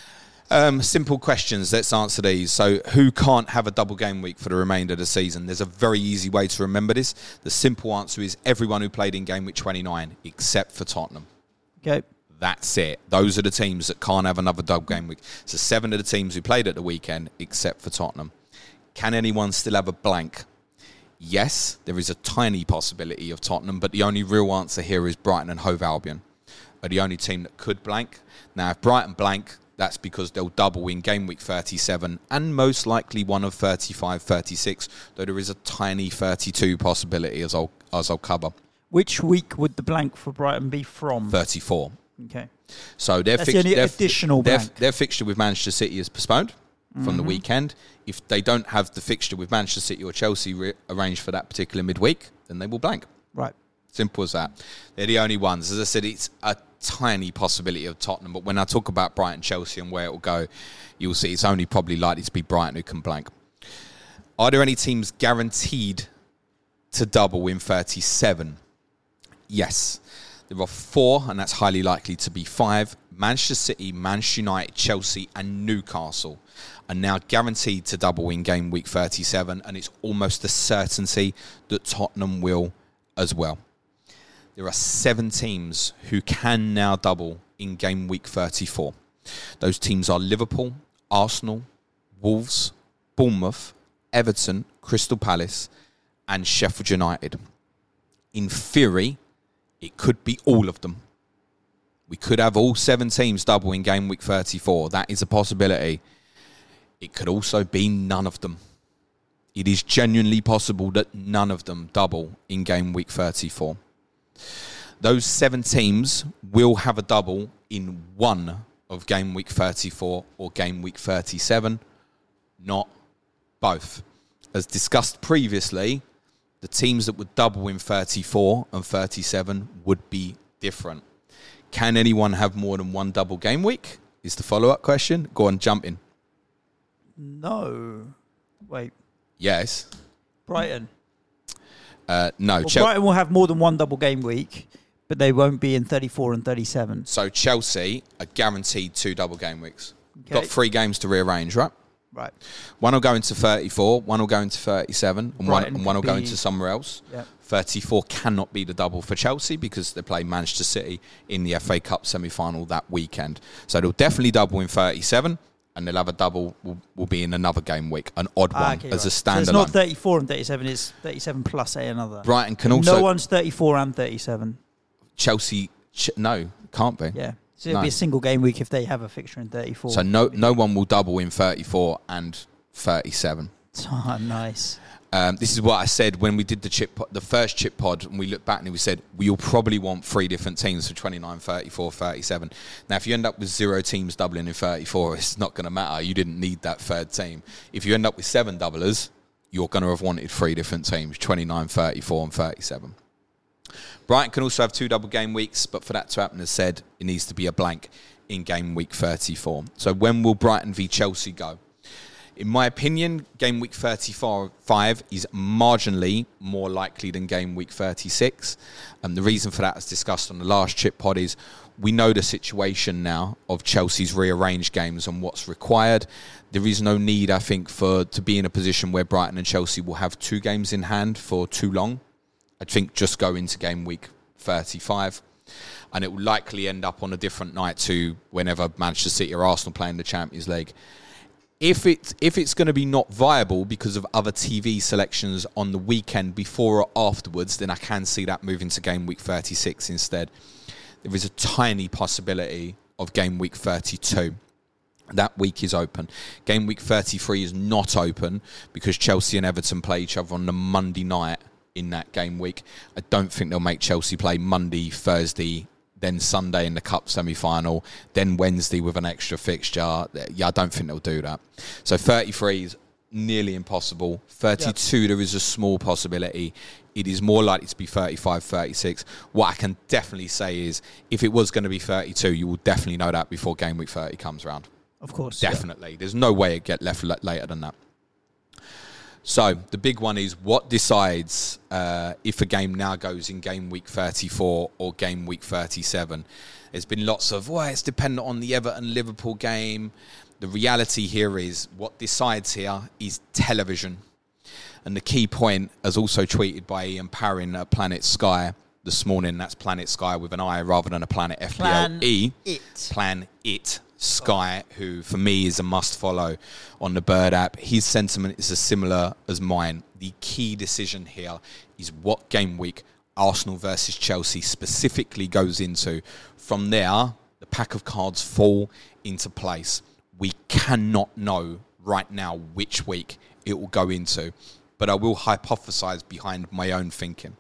Um, simple questions. Let's answer these. So, who can't have a double game week for the remainder of the season? There's a very easy way to remember this. The simple answer is everyone who played in game week twenty-nine, except for Tottenham.
Okay.
That's it. Those are the teams that can't have another double game week. So, seven of the teams who played at the weekend, except for Tottenham. Can anyone still have a blank? Yes, there is a tiny possibility of Tottenham, but the only real answer here is Brighton and Hove Albion are the only team that could blank. Now, if Brighton blank, that's because they'll double in game week thirty-seven and most likely one of thirty-five, thirty-six, though there is a tiny thirty-two possibility, as I'll, as I'll cover.
Which week would the blank for Brighton be from?
thirty-four.
Okay.
So their,
That's
fix-
the only
their,
additional
their,
blank.
their fixture with Manchester City is postponed from
Mm-hmm.
the weekend. If they don't have the fixture with Manchester City or Chelsea re- arranged for that particular midweek, then they will blank.
Right.
Simple as that. They're the only ones. As I said, it's a tiny possibility of Tottenham, but when I talk about Brighton, Chelsea and where it will go, you'll see it's only probably likely to be Brighton who can blank. Are there any teams guaranteed to double in thirty-seven? Yes. There are four, and that's highly likely to be five. Manchester City, Manchester United, Chelsea and Newcastle are now guaranteed to double in game week thirty-seven, and it's almost a certainty that Tottenham will as well. There are seven teams who can now double in game week thirty-four. Those teams are Liverpool, Arsenal, Wolves, Bournemouth, Everton, Crystal Palace and Sheffield United. In theory, it could be all of them. We could have all seven teams double in game week thirty-four. That is a possibility. It could also be none of them. It is genuinely possible that none of them double in game week thirty-four. Those seven teams will have a double in one of game week thirty-four or game week thirty-seven, not both. As discussed previously, the teams that would double in thirty-four and thirty-seven would be different. Can anyone have more than one double game week? Is the follow-up question. Go on, jump in.
No. Wait.
Yes.
Brighton.
Uh, no.
Well,
Chel-
Brighton will have more than one double game week, but they won't be in thirty-four and thirty-seven.
So Chelsea are guaranteed two double game weeks.
Okay.
Got three games to rearrange, right?
Right.
One will go into thirty-four, one will go into thirty-seven, and one,
Brighton
and one will
could
go
be-
into somewhere else.
Yep.
thirty-four cannot be the double for Chelsea because they play Manchester City in the F A Cup semi-final that weekend. So they'll definitely double in thirty-seven, and they'll have a double will, will be in another game week, an odd
Ah,
one
okay,
as
right.
a
So
standalone.
it's not thirty-four and thirty-seven, it's thirty-seven plus a another.
Brighton can also...
No one's thirty-four and thirty-seven.
Chelsea... Ch- no, can't be.
Yeah. So it'll
No.
be a single game week if they have a fixture in thirty-four.
So no, no one will double in thirty-four and thirty-seven.
Oh, nice.
Um, this is what I said when we did the chip, pod, the first chip pod, and we looked back and we said we'll probably want three different teams for twenty-nine, thirty-four, thirty-seven. Now, if you end up with zero teams doubling in thirty-four, it's not going to matter. You didn't need that third team. If you end up with seven doublers, you're going to have wanted three different teams, twenty-nine, thirty-four, and thirty-seven. Brighton can also have two double game weeks, but for that to happen, as said, it needs to be a blank in game week thirty-four. So when will Brighton v Chelsea go? In my opinion, game week thirty-five is marginally more likely than game week thirty-six. And the reason for that, as discussed on the last chip pod, is we know the situation now of Chelsea's rearranged games and what's required. There is no need, I think, for to be in a position where Brighton and Chelsea will have two games in hand for too long. I think just go into game week thirty-five. And it will likely end up on a different night to whenever Manchester City or Arsenal play in the Champions League. If it's, if it's going to be not viable because of other T V selections on the weekend before or afterwards, then I can see that moving to game week thirty-six instead. There is a tiny possibility of game week thirty-two. That week is open. Game week thirty-three is not open because Chelsea and Everton play each other on the Monday night in that game week. I don't think they'll make Chelsea play Monday, Thursday, then Sunday in the Cup semi-final, then Wednesday with an extra fixture. Yeah, I don't think they'll do that. So thirty-three is nearly impossible. thirty-two, yep. There is a small possibility. It is more likely to be thirty-five, thirty-six. What I can definitely say is if it was going to be thirty-two, you will definitely know that before game week thirty comes around.
Of course.
Definitely. Yeah. There's no way it get left later than that. So the big one is what decides uh, if a game now goes in game week thirty-four or game week thirty-seven. There's been lots of, well, it's dependent on the Everton-Liverpool game. The reality here is what decides here is television. And the key point, as also tweeted by Ian Parrin at Planet Sky this morning, that's Planet Sky with an I rather than a Planet F P L E.
Plan it.
Plan it. Sky, who for me is a must-follow on the Bird app. His sentiment is as similar as mine. The key decision here is what game week Arsenal versus Chelsea specifically goes into. From there, the pack of cards fall into place. We cannot know right now which week it will go into, but I will hypothesize behind my own thinking.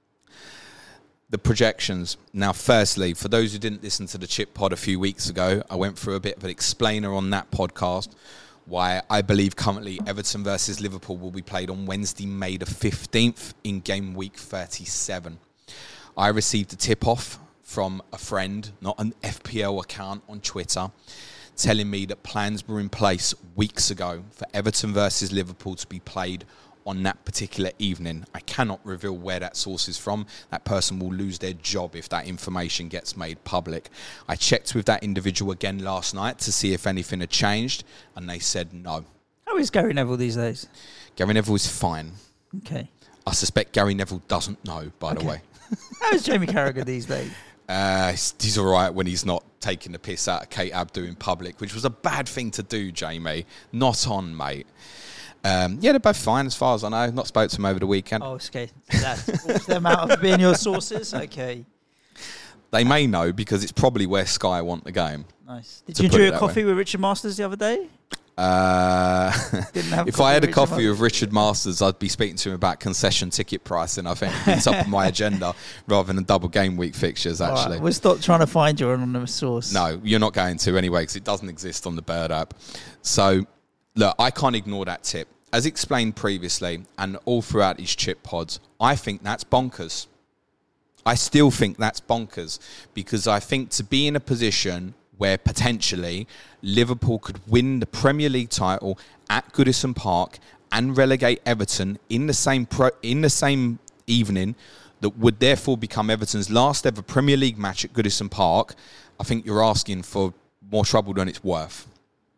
The projections. Now, firstly, for those who didn't listen to the Chip Pod a few weeks ago, I went through a bit of an explainer on that podcast why I believe currently Everton versus Liverpool will be played on Wednesday, May the fifteenth in game week thirty-seven. I received a tip-off from a friend, not an F P L account on Twitter, telling me that plans were in place weeks ago for Everton versus Liverpool to be played on that particular evening. I cannot reveal where that source is from. That person will lose their job if that information gets made public. I checked with that individual again last night to see if anything had changed, and they said no.
How is Gary Neville these days?
Gary Neville is fine.
Okay.
I suspect Gary Neville doesn't know, by
okay.
the way.
How is Jamie Carragher these days?
Uh, he's all right when he's not taking the piss out of Kate Abdo in public, which was a bad thing to do, Jamie. Not on, mate. Um, yeah, they're both fine as far as I know. Not spoke to them over the weekend.
Oh, okay. That forced them out of being your sources? Okay.
They may know because it's probably where Sky want the game.
Nice. Did you enjoy a coffee way. with Richard Masters the other day?
Uh,
Didn't have
if I had a
with
coffee
Richard
with Richard Masters, I'd be speaking to him about concession ticket pricing. I think it's up on my agenda rather than double game week fixtures,
All
actually.
right, we'll stop trying to find your anonymous source.
No, you're not going to anyway because it doesn't exist on the Bird app. So, look, I can't ignore that tip. As explained previously and all throughout these chip pods, I think that's bonkers. I still think that's bonkers because I think to be in a position where potentially Liverpool could win the Premier League title at Goodison Park and relegate Everton in the same pro- in the same evening that would therefore become Everton's last ever Premier League match at Goodison Park, I think you're asking for more trouble than it's worth.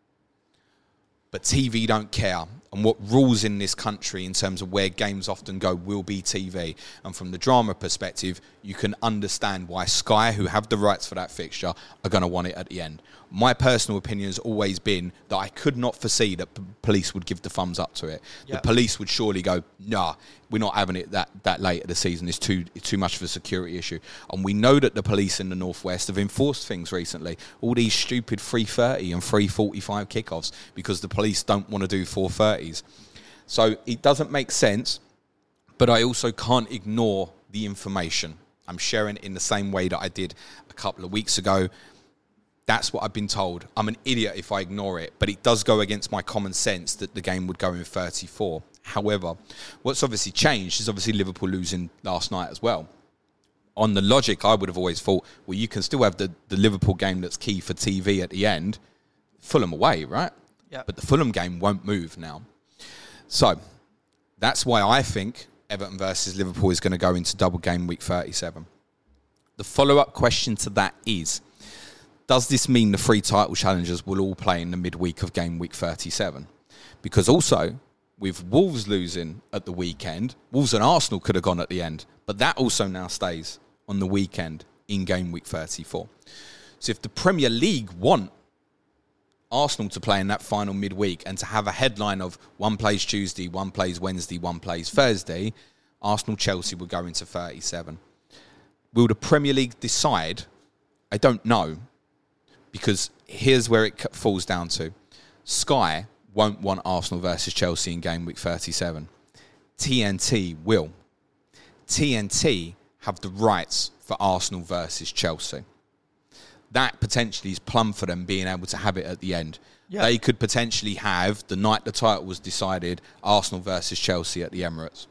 But T V don't care. And what rules in this country in terms of where games often go will be T V. And from the drama perspective, you can understand why Sky, who have the rights for that fixture, are going to want it at the end. My personal opinion has always been that I could not foresee that p- police would give the thumbs up to it.
Yep.
The police would surely go, nah, we're not having it that, that late at the season. It's too it's too much of a security issue. And we know that the police in the Northwest have enforced things recently. All these stupid three thirty and three forty-five kickoffs because the police don't want to do four thirties. So it doesn't make sense, but I also can't ignore the information. I'm sharing it in the same way that I did a couple of weeks ago. That's what I've been told. I'm an idiot if I ignore it, but it does go against my common sense that the game would go in thirty-four. However, what's obviously changed is obviously Liverpool losing last night as well. On the logic, I would have always thought, well, you can still have the, the Liverpool game that's key for T V at the end. Fulham away, right?
Yeah.
But the Fulham game won't move now. So that's why I think Everton versus Liverpool is going to go into double game week thirty-seven. The follow-up question to that is, does this mean the three title challengers will all play in the midweek of game week thirty-seven? Because also, with Wolves losing at the weekend, Wolves and Arsenal could have gone at the end, but that also now stays on the weekend in game week thirty-four. So if the Premier League want Arsenal to play in that final midweek and to have a headline of one plays Tuesday, one plays Wednesday, one plays Thursday, Arsenal-Chelsea will go into thirty-seven. Will the Premier League decide? I don't know. Because here's where it falls down to. Sky won't want Arsenal versus Chelsea in game week thirty-seven. T N T will. T N T have the rights for Arsenal versus Chelsea. That potentially is plumb for them being able to have it at the end. Yeah. They could potentially have, the night the title was decided, Arsenal versus Chelsea at the Emirates.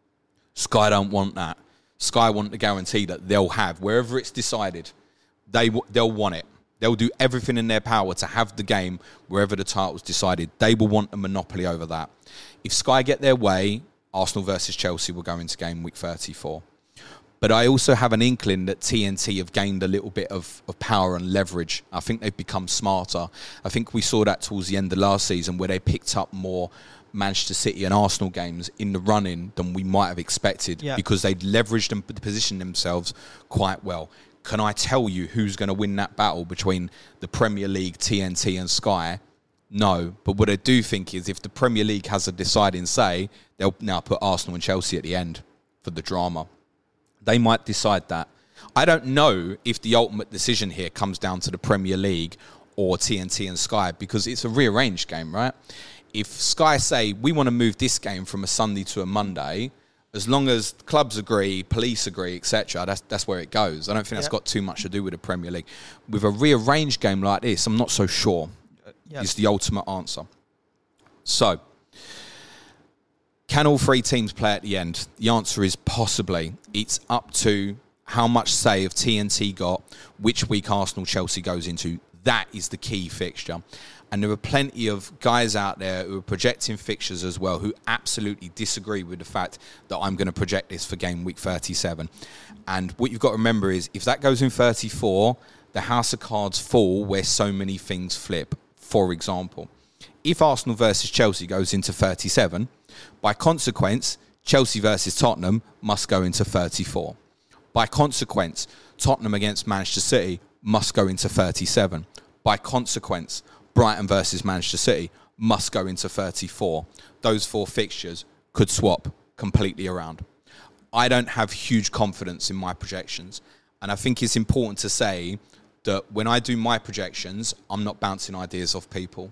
Sky don't want that. Sky want the guarantee that they'll have, wherever it's decided, they they'll want it. They'll do everything in their power to have the game wherever the title's decided. They will want a monopoly over that. If Sky get their way, Arsenal versus Chelsea will go into game week thirty-four. But I also have an inkling that T N T have gained a little bit of, of power and leverage. I think they've become smarter. I think we saw that towards the end of last season where they picked up more Manchester City and Arsenal games in the run-in than we might have expected, yeah, because they'd leveraged and positioned themselves quite well. Can I tell you who's going to win that battle between the Premier League, T N T and Sky? No. But what I do think is if the Premier League has a deciding say, they'll now put Arsenal and Chelsea at the end for the drama. They might decide that. I don't know if the ultimate decision here comes down to the Premier League or T N T and Sky, because it's a rearranged game, right? If Sky say, we want to move this game from a Sunday to a Monday, as long as clubs agree, police agree, et cetera, that's that's where it goes. I don't think that's yep. got too much to do with the Premier League. With a rearranged game like this, I'm not so sure. Yep. Is the ultimate answer. So, can all three teams play at the end? The answer is possibly. It's up to how much say have T N T got, which week Arsenal Chelsea goes into. That is the key fixture. And there are plenty of guys out there who are projecting fixtures as well who absolutely disagree with the fact that I'm going to project this for game week thirty-seven. And what you've got to remember is if that goes in thirty-four, the house of cards fall where so many things flip. For example, if Arsenal versus Chelsea goes into thirty-seven, by consequence, Chelsea versus Tottenham must go into thirty-four. By consequence, Tottenham against Manchester City must go into thirty-seven. By consequence, Brighton versus Manchester City must go into thirty-four. Those four fixtures could swap completely around. I don't have huge confidence in my projections. And I think it's important to say that when I do my projections, I'm not bouncing ideas off people,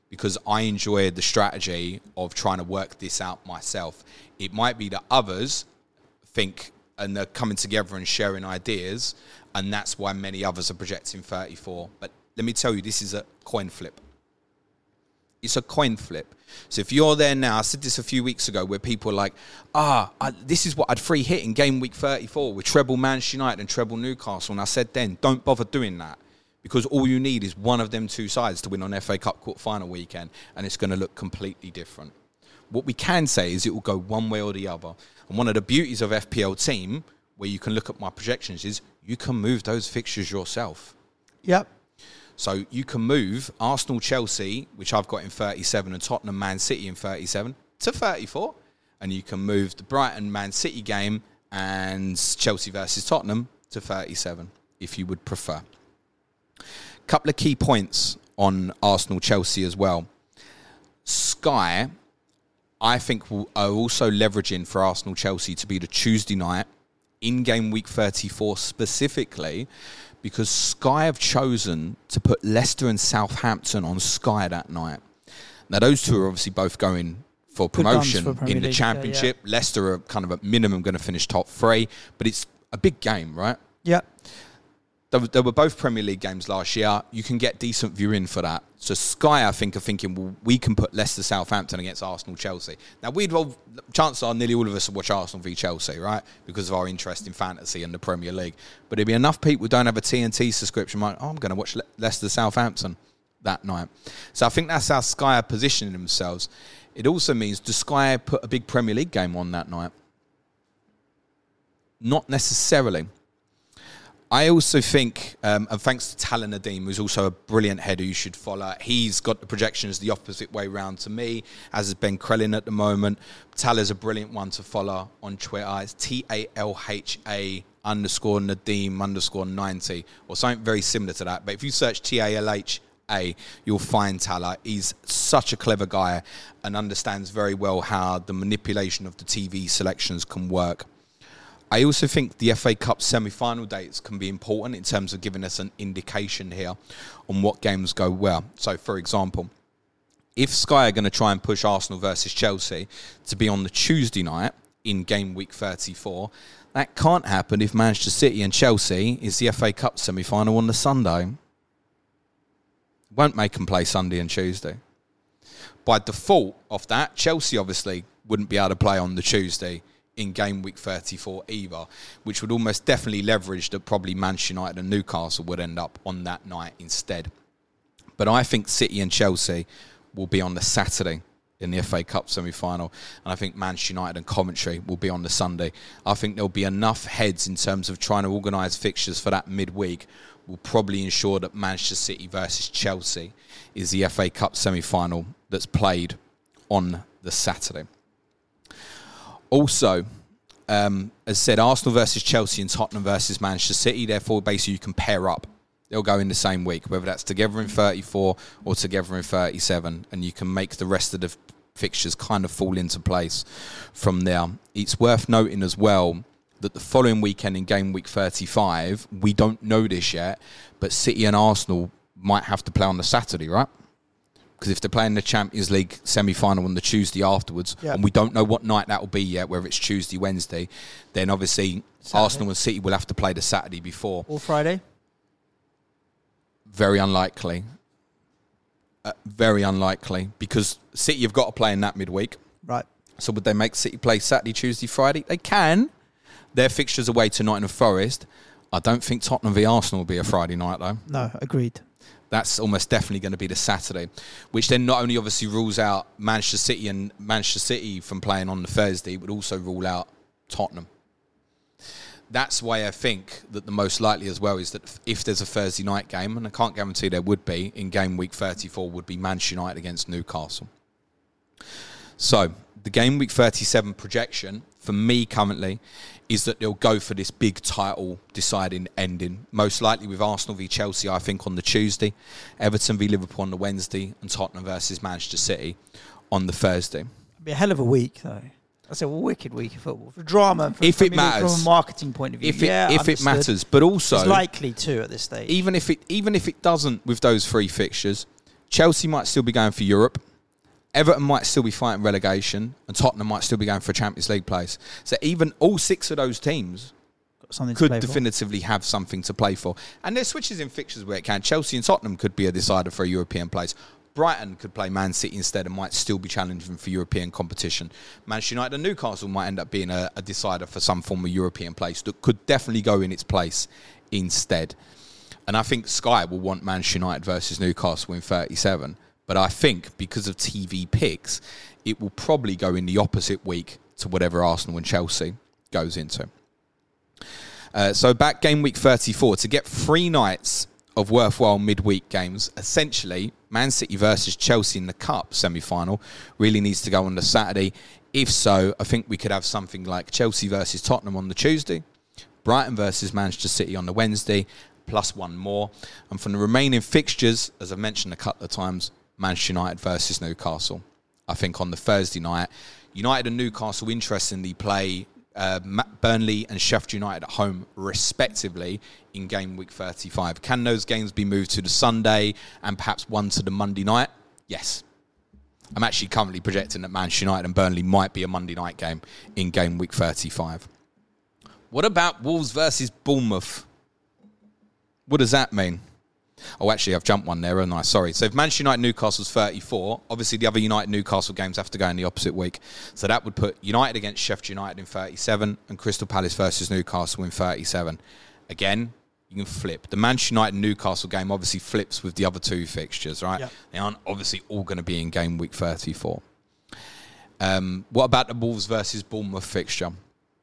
because I enjoy the strategy of trying to work this out myself. It might be that others think and they're coming together and sharing ideas, and that's why many others are projecting thirty-four. But let me tell you, this is a coin flip. It's a coin flip. So if you're there now, I said this a few weeks ago, where people are like, ah, I, this is what I'd free hit in game week thirty-four with treble Manchester United and treble Newcastle. And I said then, don't bother doing that, because all you need is one of them two sides to win on F A Cup quarter-final weekend, and it's going to look completely different. What we can say is it will go one way or the other. And one of the beauties of F P L Team, where you can look at my projections, is you can move those fixtures yourself.
Yep.
So you can move Arsenal-Chelsea, which I've got in thirty-seven, and Tottenham-Man City in thirty-seven, to thirty-four. And you can move the Brighton-Man City game and Chelsea versus Tottenham to thirty-seven, if you would prefer. Couple of key points on Arsenal-Chelsea as well. Sky, I think, will, are also leveraging for Arsenal-Chelsea to be the Tuesday night in game week thirty-four specifically, because Sky have chosen to put Leicester and Southampton on Sky that night. Now, those two are obviously both going for promotion
for
in the
League,
Championship.
yeah, yeah.
Leicester are kind of at minimum going to finish top three, but it's a big game, right?
Yep.
There, there were both Premier League games last year. You can get decent viewing for that. So Sky, I think, are thinking, well, we can put Leicester Southampton against Arsenal Chelsea. Now, we'd well, chances are nearly all of us will watch Arsenal v Chelsea, right? Because of our interest in fantasy and the Premier League. But there'd be enough people who don't have a T N T subscription, like, oh, I'm going to watch Le- Leicester Southampton that night. So I think that's how Sky are positioning themselves. It also means, does Sky put a big Premier League game on that night? Not necessarily. I also think, um, and thanks to Tala Nadeem, who's also a brilliant header you should follow, he's got the projections the opposite way round to me, as is Ben Krellin at the moment. Tala's a brilliant one to follow on Twitter. It's T A L H A underscore Nadeem underscore ninety, or something very similar to that. But if you search T A L H A, you'll find Tala. He's such a clever guy and understands very well how the manipulation of the T V selections can work. I also think the F A Cup semi-final dates can be important in terms of giving us an indication here on what games go well. So, for example, if Sky are going to try and push Arsenal versus Chelsea to be on the Tuesday night in game week thirty-four, that can't happen if Manchester City and Chelsea is the F A Cup semi-final on the Sunday. Won't make them play Sunday and Tuesday. By default of that, Chelsea obviously wouldn't be able to play on the Tuesday in game week thirty-four either, which would almost definitely leverage that probably Manchester United and Newcastle would end up on that night instead. But I think City and Chelsea will be on the Saturday in the F A Cup semi-final, and I think Manchester United and Coventry will be on the Sunday. I think there'll be enough heads in terms of trying to organise fixtures for that midweek will probably ensure that Manchester City versus Chelsea is the F A Cup semi-final that's played on the Saturday. Also, um, as said, Arsenal versus Chelsea and Tottenham versus Manchester City, therefore basically you can pair up. They'll go in the same week, whether that's together in thirty-four or together in thirty-seven, and you can make the rest of the fixtures kind of fall into place from there. It's worth noting as well that the following weekend in game week thirty-five, we don't know this yet, but City and Arsenal might have to play on the Saturday, right? Because if they're playing the Champions League semi-final on the Tuesday afterwards, yep. and we don't know what night that will be yet, whether it's Tuesday, Wednesday, then obviously Saturday. Arsenal and City will have to play the Saturday before.
Or Friday?
Very unlikely. Uh, very unlikely, because City have got to play in that midweek.
Right.
So would they make City play Saturday, Tuesday, Friday? They can. Their fixtures away to Nottingham Forest. I don't think Tottenham v Arsenal will be a Friday night, though.
No, agreed.
That's almost definitely going to be the Saturday, which then not only obviously rules out Manchester City and Manchester City from playing on the Thursday, but also rule out Tottenham. That's why I think that the most likely as well is that if there's a Thursday night game, and I can't guarantee there would be, in game week thirty-four would be Manchester United against Newcastle. So the game week thirty-seven projection for me currently is that they'll go for this big title deciding ending. Most likely with Arsenal v Chelsea, I think, on the Tuesday, Everton v Liverpool on the Wednesday, and Tottenham versus Manchester City on the Thursday.
It'd be a hell of a week, though. I say, well, wicked week of football. For drama, for,
if
for
it matters.
From a marketing point of view.
If it,
yeah,
if it matters. But also...
it's likely to at this stage.
Even if it even if it doesn't with those three fixtures, Chelsea might still be going for Europe. Everton might still be fighting relegation, and Tottenham might still be going for a Champions League place. So even all six of those teams could definitively for. have something to play for. And there's switches in fixtures where it can. Chelsea and Tottenham could be a decider for a European place. Brighton could play Man City instead and might still be challenging for European competition. Manchester United and Newcastle might end up being a, a decider for some form of European place that could definitely go in its place instead. And I think Sky will want Manchester United versus Newcastle in thirty-seven. But I think because of T V picks, it will probably go in the opposite week to whatever Arsenal and Chelsea goes into. Uh, so back game week thirty-four, to get three nights of worthwhile midweek games, essentially Man City versus Chelsea in the Cup semi-final really needs to go on the Saturday. If so, I think we could have something like Chelsea versus Tottenham on the Tuesday, Brighton versus Manchester City on the Wednesday, plus one more. And from the remaining fixtures, as I've mentioned a couple of times, Manchester United versus Newcastle. I think on the Thursday night, United and Newcastle interestingly play uh, Burnley and Sheffield United at home respectively in game week thirty-five. Can those games be moved to the Sunday and perhaps one to the Monday night? Yes. I'm actually currently projecting that Manchester United and Burnley might be a Monday night game in game week thirty-five. What about Wolves versus Bournemouth? What does that mean? Oh, actually, I've jumped one there, haven't I? Sorry. So if Manchester United Newcastle's thirty-four, obviously the other United Newcastle games have to go in the opposite week. So that would put United against Sheffield United in thirty-seven and Crystal Palace versus Newcastle in thirty-seven. Again, you can flip. The Manchester United Newcastle game obviously flips with the other two fixtures, right? Yep. They aren't obviously all going to be in game week thirty-four. Um, what about the Wolves versus Bournemouth fixture?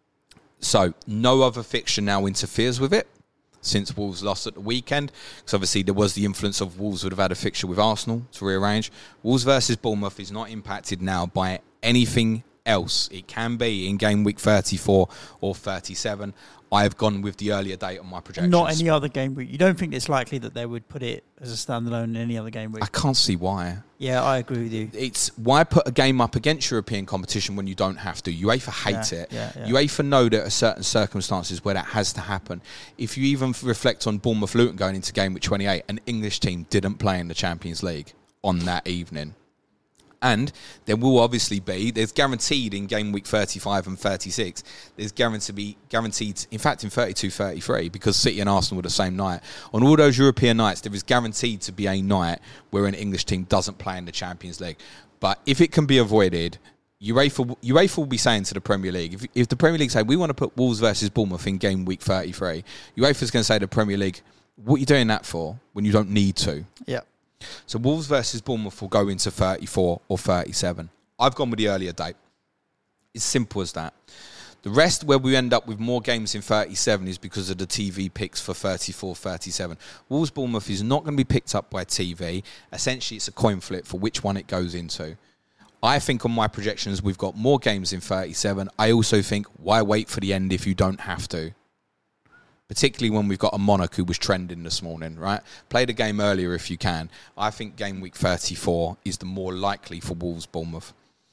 So no other fixture now interferes with it since Wolves lost at the weekend. Because obviously there was the influence of Wolves would have had a fixture with Arsenal to rearrange. Wolves versus Bournemouth is not impacted now by anything else. It can be in game week thirty-four or thirty-seven. I have gone with the earlier date on my projections.
Not any other game week. You don't think it's likely that they would put it as a standalone in any other game week?
I can't see why.
Yeah, I agree with you.
It's why put a game up against European competition when you don't have to. UEFA hate
yeah,
it.
Yeah, yeah.
UEFA know that there are certain circumstances where that has to happen. If you even reflect on Bournemouth Luton going into game week twenty-eight, an English team didn't play in the Champions League on that evening. And there will obviously be, there's guaranteed in game week thirty-five and thirty-six, there's guaranteed to be guaranteed, in fact, in thirty-two thirty-three, because City and Arsenal were the same night. On all those European nights, there is guaranteed to be a night where an English team doesn't play in the Champions League. But if it can be avoided, UEFA, UEFA will be saying to the Premier League, if, if the Premier League say, we want to put Wolves versus Bournemouth in game week thirty-three, UEFA's going to say to the Premier League, what are you doing that for when you don't need to?
Yeah.
So Wolves versus Bournemouth will go into thirty-four or thirty-seven. I've gone with the earlier date. It's simple as that. The rest where we end up with more games in thirty-seven is because of the T V picks for thirty-four thirty-seven. Wolves Bournemouth is not going to be picked up by T V. Essentially, it's a coin flip for which one it goes into. I think on my projections, we've got more games in thirty-seven. I also think, why wait for the end if you don't have to? Particularly when we've got a Monarch who was trending this morning, right? Play the game earlier if you can. I think game week thirty-four is the more likely for Wolves Bournemouth.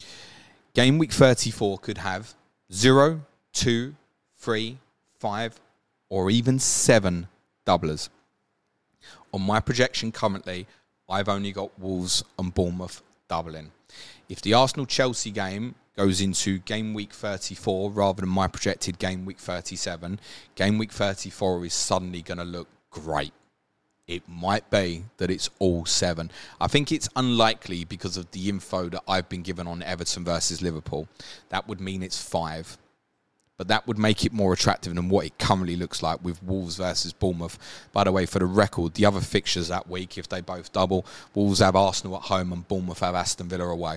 Game week thirty-four could have zero, two, three, five, or even seven doublers. On my projection currently, I've only got Wolves and Bournemouth doubling. If the Arsenal-Chelsea game goes into game week thirty-four rather than my projected game week thirty-seven, game week thirty-four is suddenly going to look great. It might be that it's all seven. I think it's unlikely because of the info that I've been given on Everton versus Liverpool. That would mean it's five. But that would make it more attractive than what it currently looks like with Wolves versus Bournemouth. By the way, for the record, the other fixtures that week, if they both double, Wolves have Arsenal at home and Bournemouth have Aston Villa away.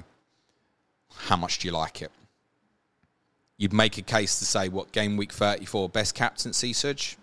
How much do you like it? You'd make a case to say, what, game week thirty-four, best captaincy, Suj?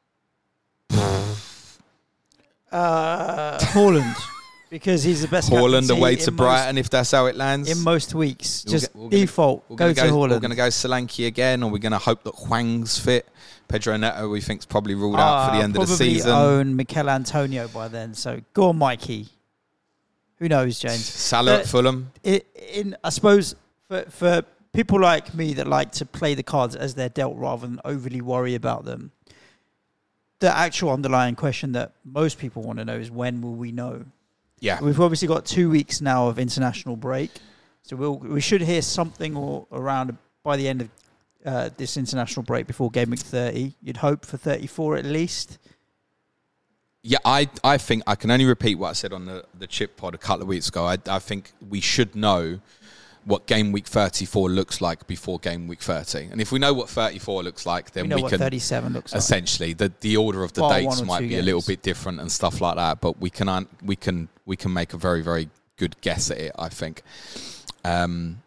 Uh, Haaland, because he's the best
Haaland away to
most,
Brighton, if that's how it lands.
In most weeks.
We'll
Just
get, we're
default,
gonna,
go,
we're
to
go,
Haaland.
We're going to go Solanke again, or we're going to hope that Hwang's fit. Pedro Neto, we think's probably ruled uh, out for the end of the season.
Probably own Mikel Antonio by then, so go on, Mikey. Who knows, James?
Salah
but
at Fulham.
It, in, I suppose for, for people like me that like to play the cards as they're dealt rather than overly worry about them, the actual underlying question that most people want to know is, when will we know?
Yeah.
We've obviously got two weeks now of international break. So we'll, we should hear something or around by the end of uh, this international break before game week thirty. You'd hope for thirty-four at least.
Yeah, I, I think I can only repeat what I said on the, the Chip pod a couple of weeks ago. I, I think we should know what game week thirty-four looks like before game week thirty. And if we know what thirty-four looks like, then
we, know
we
what
can...
thirty-seven looks like.
Essentially, the, the order of the
Bar
dates might be
games.
a little bit different and stuff like that, but we can we can, we can make a very, very good guess at it, I think. Um,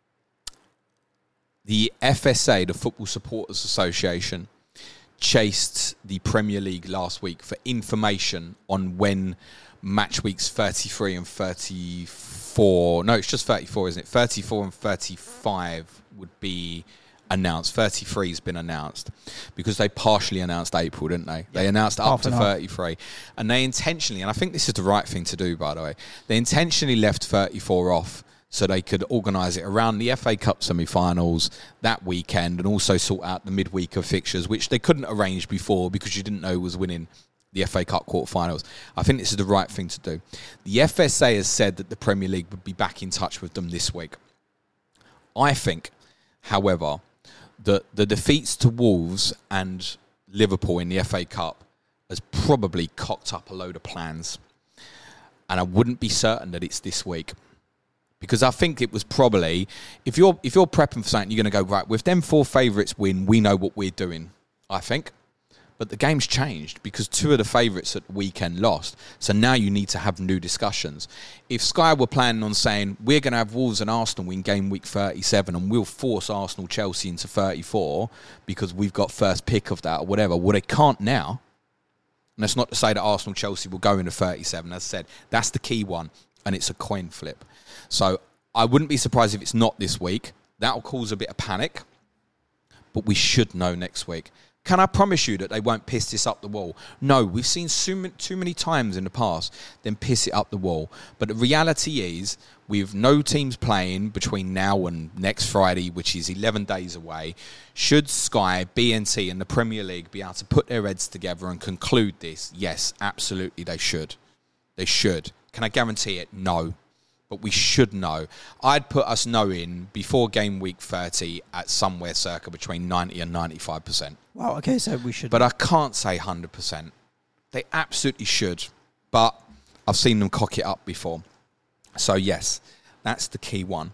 the F S A, the Football Supporters Association, chased the Premier League last week for information on when match weeks thirty-three and thirty-four, no, it's just thirty-four, isn't it? thirty-four and thirty-five would be announced. thirty-three has been announced because they partially announced April, didn't they? They announced up to thirty-three. And they intentionally, and I think this is the right thing to do, by the way, they intentionally left thirty-four off so they could organise it around the F A Cup semi-finals that weekend and also sort out the midweek of fixtures, which they couldn't arrange before because you didn't know who was winning the F A Cup quarterfinals. I think this is the right thing to do. The F S A has said that the Premier League would be back in touch with them this week. I think, however, that the defeats to Wolves and Liverpool in the F A Cup has probably cocked up a load of plans. And I wouldn't be certain that it's this week. Because I think it was probably, if you're if you're prepping for something, you're going to go, right, with them four favourites win, we know what we're doing, I think. But the game's changed because two of the favourites at the weekend lost. So now you need to have new discussions. If Sky were planning on saying, we're going to have Wolves and Arsenal win game week thirty-seven and we'll force Arsenal-Chelsea into thirty-four because we've got first pick of that or whatever, well, they can't now. And that's not to say that Arsenal-Chelsea will go into thirty-seven. As I said, that's the key one, and it's a coin flip. So I wouldn't be surprised if it's not this week. That'll cause a bit of panic, but we should know next week. Can I promise you that they won't piss this up the wall? No, we've seen so too many times in the past them piss it up the wall. But the reality is, with no teams playing between now and next Friday, which is eleven days away, should Sky, B N T and the Premier League be able to put their heads together and conclude this? Yes, absolutely they should. They should. Can I guarantee it? No. But we should know. I'd put us knowing before game week thirty at somewhere circa between ninety and ninety-five percent.
Wow, okay, so we should.
But I can't say one hundred percent. They absolutely should. But I've seen them cock it up before. So yes, that's the key one.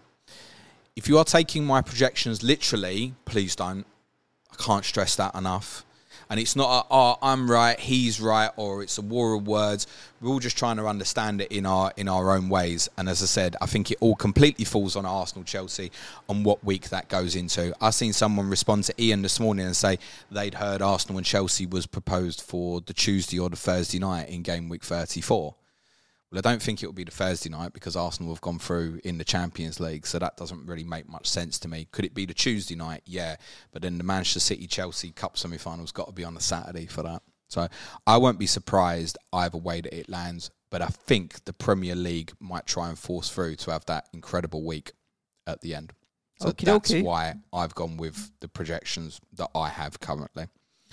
If you are taking my projections literally, please don't. I can't stress that enough. And it's not a, oh, I'm right, he's right, or it's a war of words. We're all just trying to understand it in our in our own ways. And as I said, I think it all completely falls on Arsenal-Chelsea on what week that goes into. I've seen someone respond to Ian this morning and say they'd heard Arsenal and Chelsea was proposed for the Tuesday or the Thursday night in game week thirty-four. Well, I don't think it will be the Thursday night because Arsenal have gone through in the Champions League, so that doesn't really make much sense to me. Could it be the Tuesday night? Yeah, but then the Manchester City-Chelsea Cup semi-final's got to be on the Saturday for that. So I won't be surprised either way that it lands, but I think the Premier League might try and force through to have that incredible week at the end. So
Okey
that's
dokey.
why I've gone with the projections that I have currently.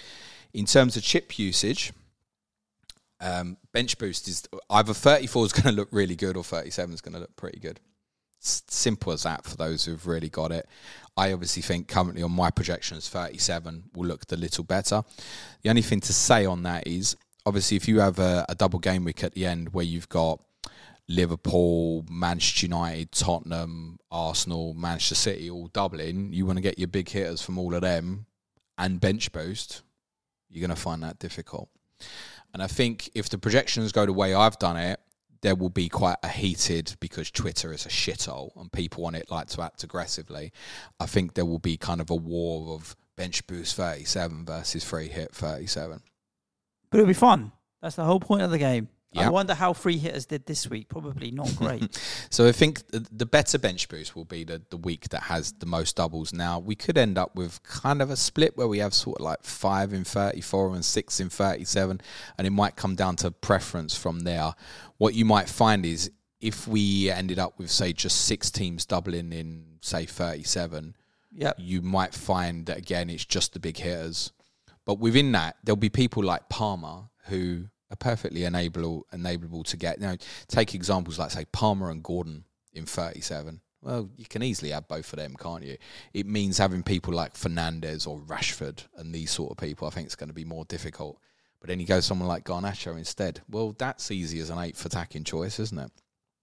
In terms of chip usage, Um, bench boost is either thirty-four is going to look really good or thirty-seven is going to look pretty good. It's simple as that for those who've really got it. I obviously think currently on my projections, thirty-seven will look a little better. The only thing to say on that is, obviously, if you have a, a double game week at the end where you've got Liverpool, Manchester United, Tottenham, Arsenal, Manchester City all doubling, you want to get your big hitters from all of them and bench boost, you're going to find that difficult. And I think if the projections go the way I've done it, there will be quite a heated, because Twitter is a shithole and people on it like to act aggressively. I think there will be kind of a war of bench boost thirty-seven versus free hit thirty-seven.
But it'll be fun. That's the whole point of the game.
Yeah.
I wonder how free hitters did this week. Probably not great.
So I think the, the better bench boost will be the, the week that has the most doubles. Now, we could end up with kind of a split where we have sort of like five in thirty-four and six in thirty-seven, and it might come down to preference from there. What you might find is if we ended up with, say, just six teams doubling in, say, thirty-seven,
Yep.
you might find that, again, it's just the big hitters. But within that, there'll be people like Palmer who are perfectly enable, enablable to get. You know, take examples like, say, Palmer and Gordon in thirty-seven. Well, you can easily have both of them, can't you? It means having people like Fernandes or Rashford and these sort of people, I think it's going to be more difficult. But then you go someone like Garnacho instead. Well, that's easy as an eighth attacking choice, isn't it?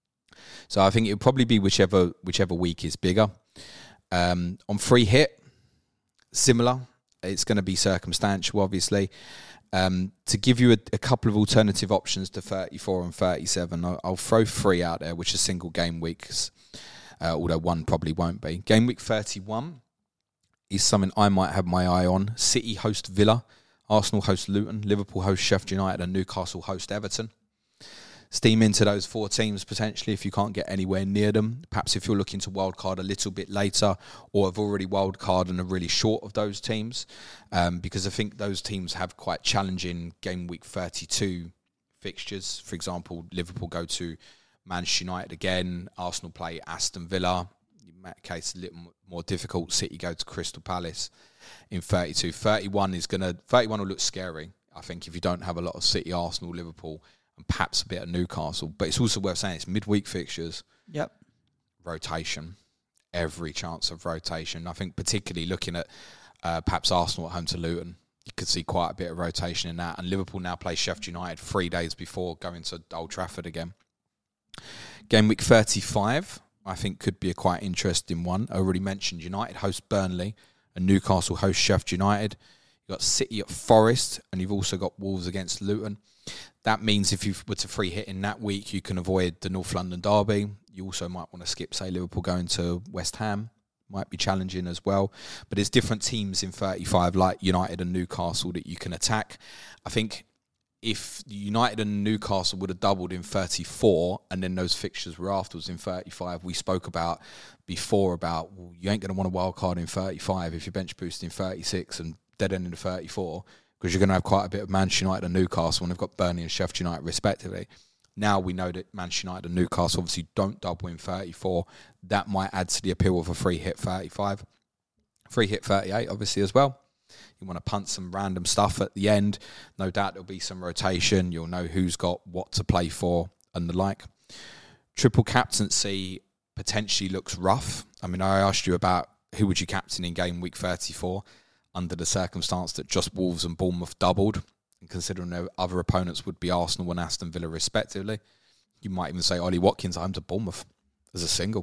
So I think it would probably be whichever whichever week is bigger. Um, on free hit, similar. It's going to be circumstantial, obviously. Um, to give you a, a couple of alternative options to thirty-four and thirty-seven, I'll, I'll throw three out there, which are single game weeks, uh, although one probably won't be. Game week thirty-one is something I might have my eye on. City host Villa, Arsenal host Luton, Liverpool host Sheffield United, and Newcastle host Everton. Steam into those four teams potentially if you can't get anywhere near them. Perhaps if you're looking to wildcard a little bit later or have already wildcard and are really short of those teams, um, because I think those teams have quite challenging game week thirty-two fixtures. For example, Liverpool go to Manchester United again, Arsenal play Aston Villa. In that case, a little more difficult. City go to Crystal Palace in thirty-two. thirty-one is going to, thirty-one will look scary, I think, if you don't have a lot of City, Arsenal, Liverpool, and perhaps a bit of Newcastle. But it's also worth saying it's midweek fixtures.
Yep.
Rotation. Every chance of rotation. I think particularly looking at uh, perhaps Arsenal at home to Luton, you could see quite a bit of rotation in that. And Liverpool now play Sheffield United three days before going to Old Trafford again. Game week thirty-five, I think, could be a quite interesting one. I already mentioned United host Burnley and Newcastle host Sheffield United. You've got City at Forest, and you've also got Wolves against Luton. That means if you were to free hit in that week, you can avoid the North London derby. You also might want to skip, say, Liverpool going to West Ham. Might be challenging as well. But there's different teams in thirty-five, like United and Newcastle, that you can attack. I think if United and Newcastle would have doubled in thirty-four and then those fixtures were afterwards in thirty-five, we spoke about before about, well, you ain't going to want a wild card in thirty-five if you're bench boosting thirty-six and dead end in thirty-four, because you're going to have quite a bit of Manchester United and Newcastle, and they've got Burnley and Sheffield United respectively. Now we know that Manchester United and Newcastle obviously don't double in thirty-four. That might add to the appeal of a free hit thirty-five. Free hit thirty-eight, obviously, as well. You want to punt some random stuff at the end. No doubt there'll be some rotation. You'll know who's got what to play for and the like. Triple captaincy potentially looks rough. I mean, I asked you about who would you captain in game week thirty-four under the circumstance that just Wolves and Bournemouth doubled, and considering their other opponents would be Arsenal and Aston Villa respectively. You might even say Ollie Watkins home to Bournemouth as a single.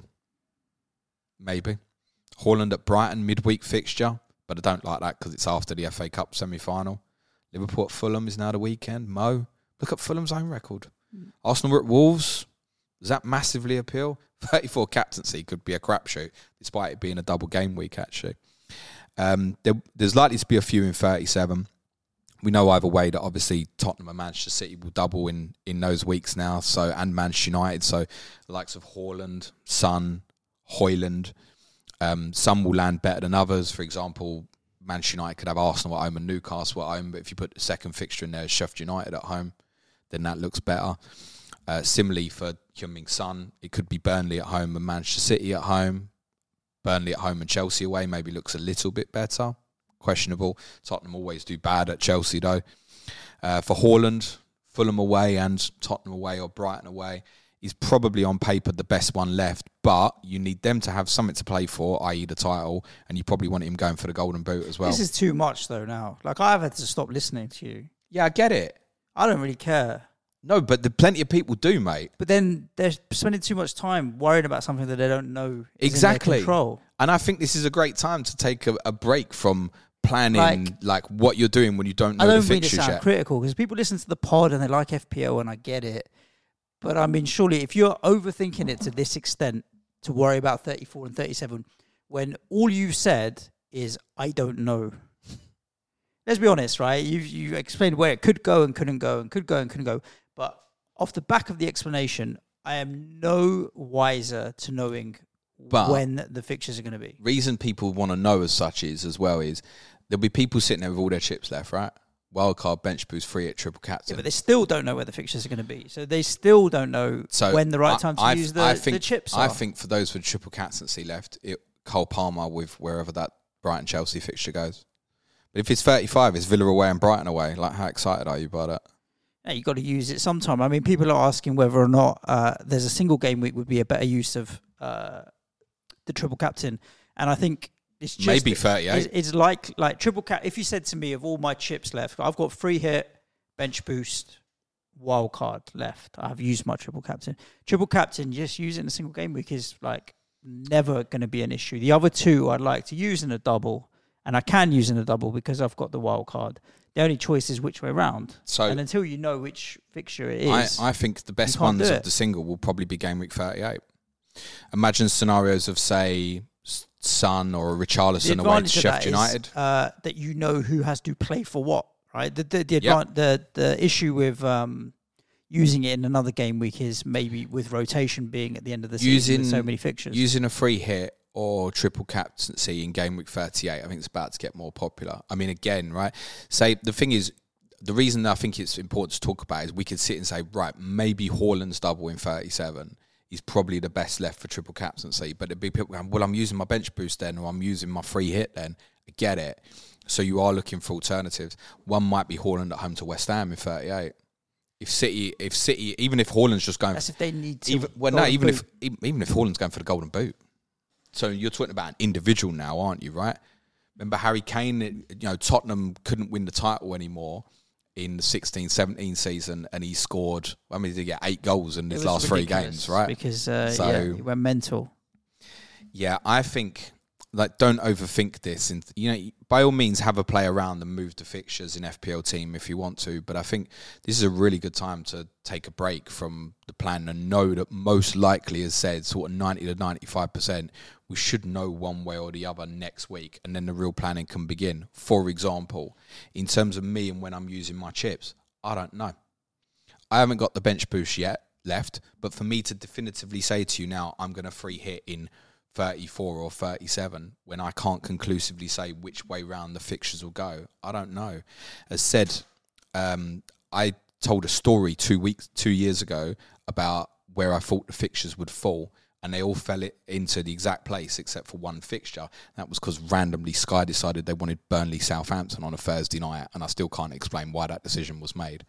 Maybe. Haaland at Brighton, midweek fixture, but I don't like that because it's after the F A Cup semi-final. Liverpool at Fulham is now the weekend. Mo, look at Fulham's own record. Mm. Arsenal were at Wolves. Does that massively appeal? thirty-four captaincy could be a crapshoot, despite it being a double game week, actually. Um, there, there's likely to be a few in thirty-seven. We know either way that obviously Tottenham and Manchester City will double in, in those weeks now, so and Manchester United. So the likes of Haaland, Son, Højlund, um, some will land better than others. For example, Manchester United could have Arsenal at home and Newcastle at home, but if you put the second fixture in there, Sheffield United at home, then that looks better. Uh, similarly for Heung-min Son, it could be Burnley at home and Manchester City at home. Burnley at home and Chelsea away maybe looks a little bit better. Questionable. Tottenham always do bad at Chelsea, though. Uh, for Haaland, Fulham away and Tottenham away or Brighton away is probably on paper the best one left, but you need them to have something to play for, that is the title, and you probably want him going for the Golden Boot as well.
This is too much, though, now. Like, I've had to stop listening to you.
Yeah, I get it.
I don't really care.
No, but the plenty of people do, mate.
But then they're spending too much time worrying about something that they don't know is
exactly.
in their control.
And I think this is a great time to take a, a break from planning like, like what you're doing when you don't know
I don't
the
mean
fixtures
to sound
yet.
critical, because people listen to the pod and they like F P L and I get it. But I mean, surely if you're overthinking it to this extent to worry about thirty-four and thirty-seven, when all you've said is, I don't know. Let's be honest, right? You you explained where it could go and couldn't go and could go and couldn't go. But off the back of the explanation, I am no wiser to knowing but when the fixtures are going to be.
Reason people want to know as such is, as well, is there'll be people sitting there with all their chips left, right? Wildcard, bench boost, free at triple captain.
Yeah, but they still don't know where the fixtures are going to be. So they still don't know so when the right I, time to I've, use the, think, the chips are.
I think for those with triple captaincy left, it, Cole Palmer with wherever that Brighton-Chelsea fixture goes. But if it's thirty-five, it's Villa away and Brighton away. Like, how excited are you by that?
Yeah, you got to use it sometime. I mean, people are asking whether or not uh, there's a single game week would be a better use of uh, the triple captain, and I think it's just
maybe thirty-eight.
It's, it's like like triple cap. If you said to me, of all my chips left, I've got free hit, bench boost, wild card left. I've used my triple captain. Triple captain, just use it in a single game week is like never going to be an issue. The other two I'd like to use in a double, and I can use in a double because I've got the wild card. The only choice is which way round. So, and until you know which fixture it is,
I, I think the best ones of the single will probably be game week thirty-eight. Imagine scenarios of, say, Son or Richarlison away to Sheffield United.
Is, uh, that you know who has to play for what, right? The the the, yep. the, the issue with um, using it in another game week is maybe with rotation being at the end of the season using, with so many fixtures.
Using a free hit or triple captaincy in game week thirty-eight, I think it's about to get more popular. I mean, again, right? Say the thing is, the reason I think it's important to talk about is we could sit and say, right, maybe Haaland's double in thirty-seven is probably the best left for triple captaincy. But it'd be people going, well, I'm using my bench boost then, or I'm using my free hit then. I get it. So you are looking for alternatives. One might be Haaland at home to West Ham in thirty-eight. If City, if City, even if Haaland's just going,
that's if they need to.
Even, well, no, even boot. if even if Haaland's going for the golden boot. So you're talking about an individual now, aren't you? Right? Remember Harry Kane? You know, Tottenham couldn't win the title anymore in the sixteen seventeen season, and he scored, I mean, he get eight goals in his last three games, right?
Because, uh, so, yeah, he went mental.
Yeah, I think, like, don't overthink this. And, you know, by all means, have a play around and move the fixtures in F P L team if you want to. But I think this is a really good time to take a break from the plan and know that most likely, as said, sort of ninety to ninety-five percent, we should know one way or the other next week, and then the real planning can begin. For example, in terms of me and when I'm using my chips, I don't know. I haven't got the bench boost yet left, but for me to definitively say to you now, I'm going to free hit in thirty-four or thirty-seven when I can't conclusively say which way round the fixtures will go, I don't know. As said, um, I told a story two weeks, two years ago about where I thought the fixtures would fall, and they all fell it into the exact place except for one fixture. That was because randomly Sky decided they wanted Burnley Southampton on a Thursday night, and I still can't explain why that decision was made.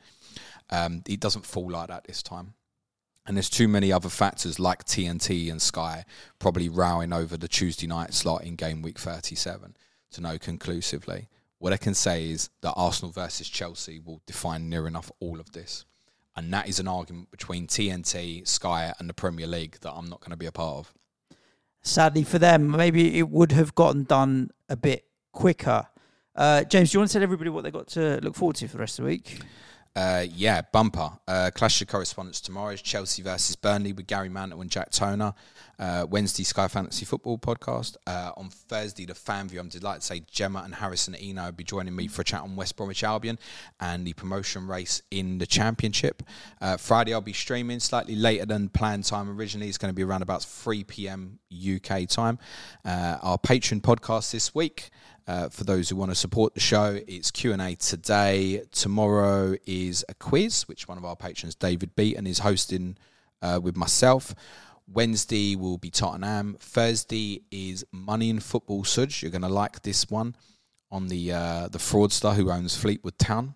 Um, it doesn't fall like that this time. And there's too many other factors like T N T and Sky probably rowing over the Tuesday night slot in game week thirty-seven to know conclusively. What I can say is that Arsenal versus Chelsea will define near enough all of this. And that is an argument between T N T, Sky and the Premier League that I'm not going to be a part of.
Sadly for them, maybe it would have gotten done a bit quicker. Uh, James, do you want to tell everybody what they've got to look forward to for the rest of the week?
Uh, yeah, bumper. Uh, Clash of Correspondence tomorrow is Chelsea versus Burnley with Gary Mantle and Jack Toner. Uh, Wednesday, Sky Fantasy Football podcast. Uh, on Thursday, the Fan View, I'm delighted to say Gemma and Harrison Eno will be joining me for a chat on West Bromwich Albion and the promotion race in the Championship. Uh, Friday, I'll be streaming slightly later than planned time originally. It's going to be around about three p.m. U K time. Uh, our Patreon podcast this week. Uh, for those who want to support the show, it's Q and A today. Tomorrow is a quiz, which one of our patrons, David Beaton, is hosting uh, with myself. Wednesday will be Tottenham. Thursday is Money in Football Suj. You're going to like this one on the uh, the fraudster who owns Fleetwood Town.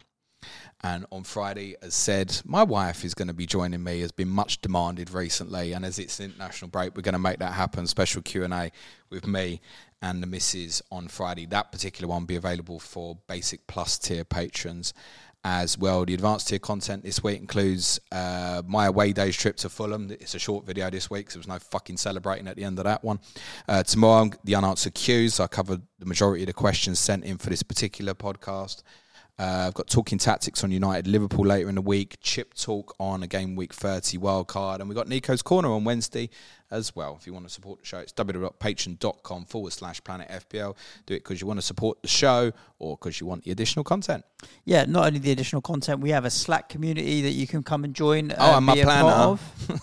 And on Friday, as said, my wife is going to be joining me, has been much demanded recently. And as it's an international break, we're going to make that happen. Special Q and A with me and the missus on Friday. That particular one will be available for basic plus tier patrons as well. The advanced tier content this week includes uh, my away days trip to Fulham. It's a short video this week, so there was no fucking celebrating at the end of that one. Uh, tomorrow, the unanswered Qs. I covered the majority of the questions sent in for this particular podcast. Uh, I've got Talking Tactics on United Liverpool later in the week, Chip Talk on a game week thirty wildcard, and we've got Nico's Corner on Wednesday as well. If you want to support the show, it's www.patreon.com forward slash Planet FPL. Do it because you want to support the show or because you want the additional content.
Yeah, not only the additional content, we have a Slack community that you can come and join.
Oh, I'm my planner.
Of.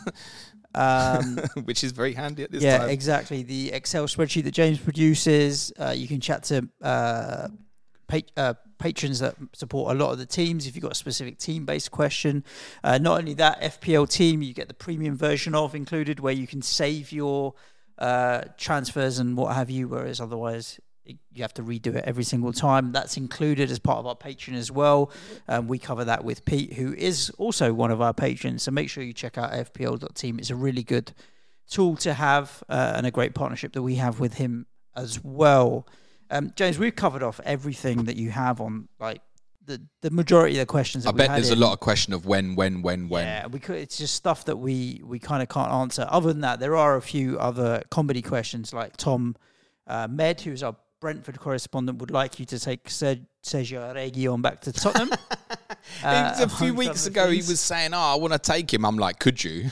um,
Which is very handy at this
yeah,
time.
Yeah, exactly. The Excel spreadsheet that James produces, uh, you can chat to uh, pa- uh, patrons that support a lot of the teams if you've got a specific team-based question. Uh, not only that, F P L team, you get the premium version of included where you can save your uh, transfers and what have you, whereas otherwise you have to redo it every single time. That's included as part of our Patreon as well. Um, we cover that with Pete, who is also one of our patrons. So make sure you check out F P L dot team. It's a really good tool to have uh, and a great partnership that we have with him as well. Um, James, we've covered off everything that you have on, like, the, the majority of the questions that
I
we
bet
had
there's
in.
a lot of question of when, when, when, when.
Yeah, we could, it's just stuff that we, we kind of can't answer. Other than that, there are a few other comedy questions, like Tom uh, Med, who's our Brentford correspondent, would like you to take Sergio Reguilón back to Tottenham. uh,
a few weeks ago, things. he was saying, oh, I want to take him. I'm like, could you?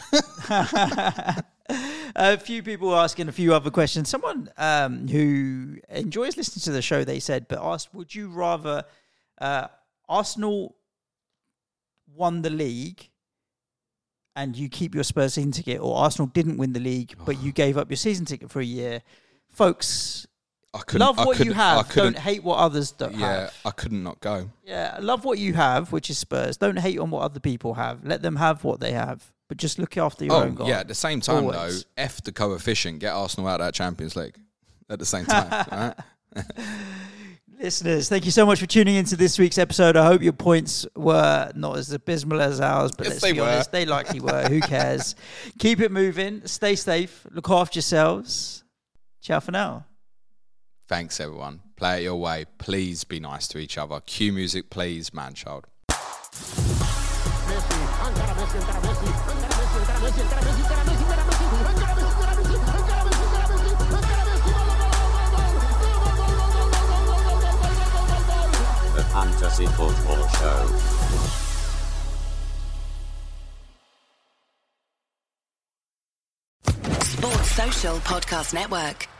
A few people were asking a few other questions. Someone um, who enjoys listening to the show, they said, but asked, would you rather uh, Arsenal won the league and you keep your Spurs season ticket, or Arsenal didn't win the league, but you gave up your season ticket for a year? Folks,
I
love what
I
you have.
Don't
hate what others don't
yeah,
have.
Yeah, I couldn't not go.
Yeah, love what you have, which is Spurs. Don't hate on what other people have. Let them have what they have. But just look after your
oh,
own goal.
Yeah, at the same time,
Always.
though, F the coefficient. Get Arsenal out of that Champions League at the same time. All right?
Listeners, thank you so much for tuning into this week's episode. I hope your points were not as abysmal as ours, but
yes,
let's be
were.
honest, they likely were. Who cares? Keep it moving. Stay safe. Look after yourselves. Ciao for now.
Thanks, everyone. Play it your way. Please be nice to each other. Cue music, please, man child.
The Fantasy Football Show.
Sports Social Podcast Network.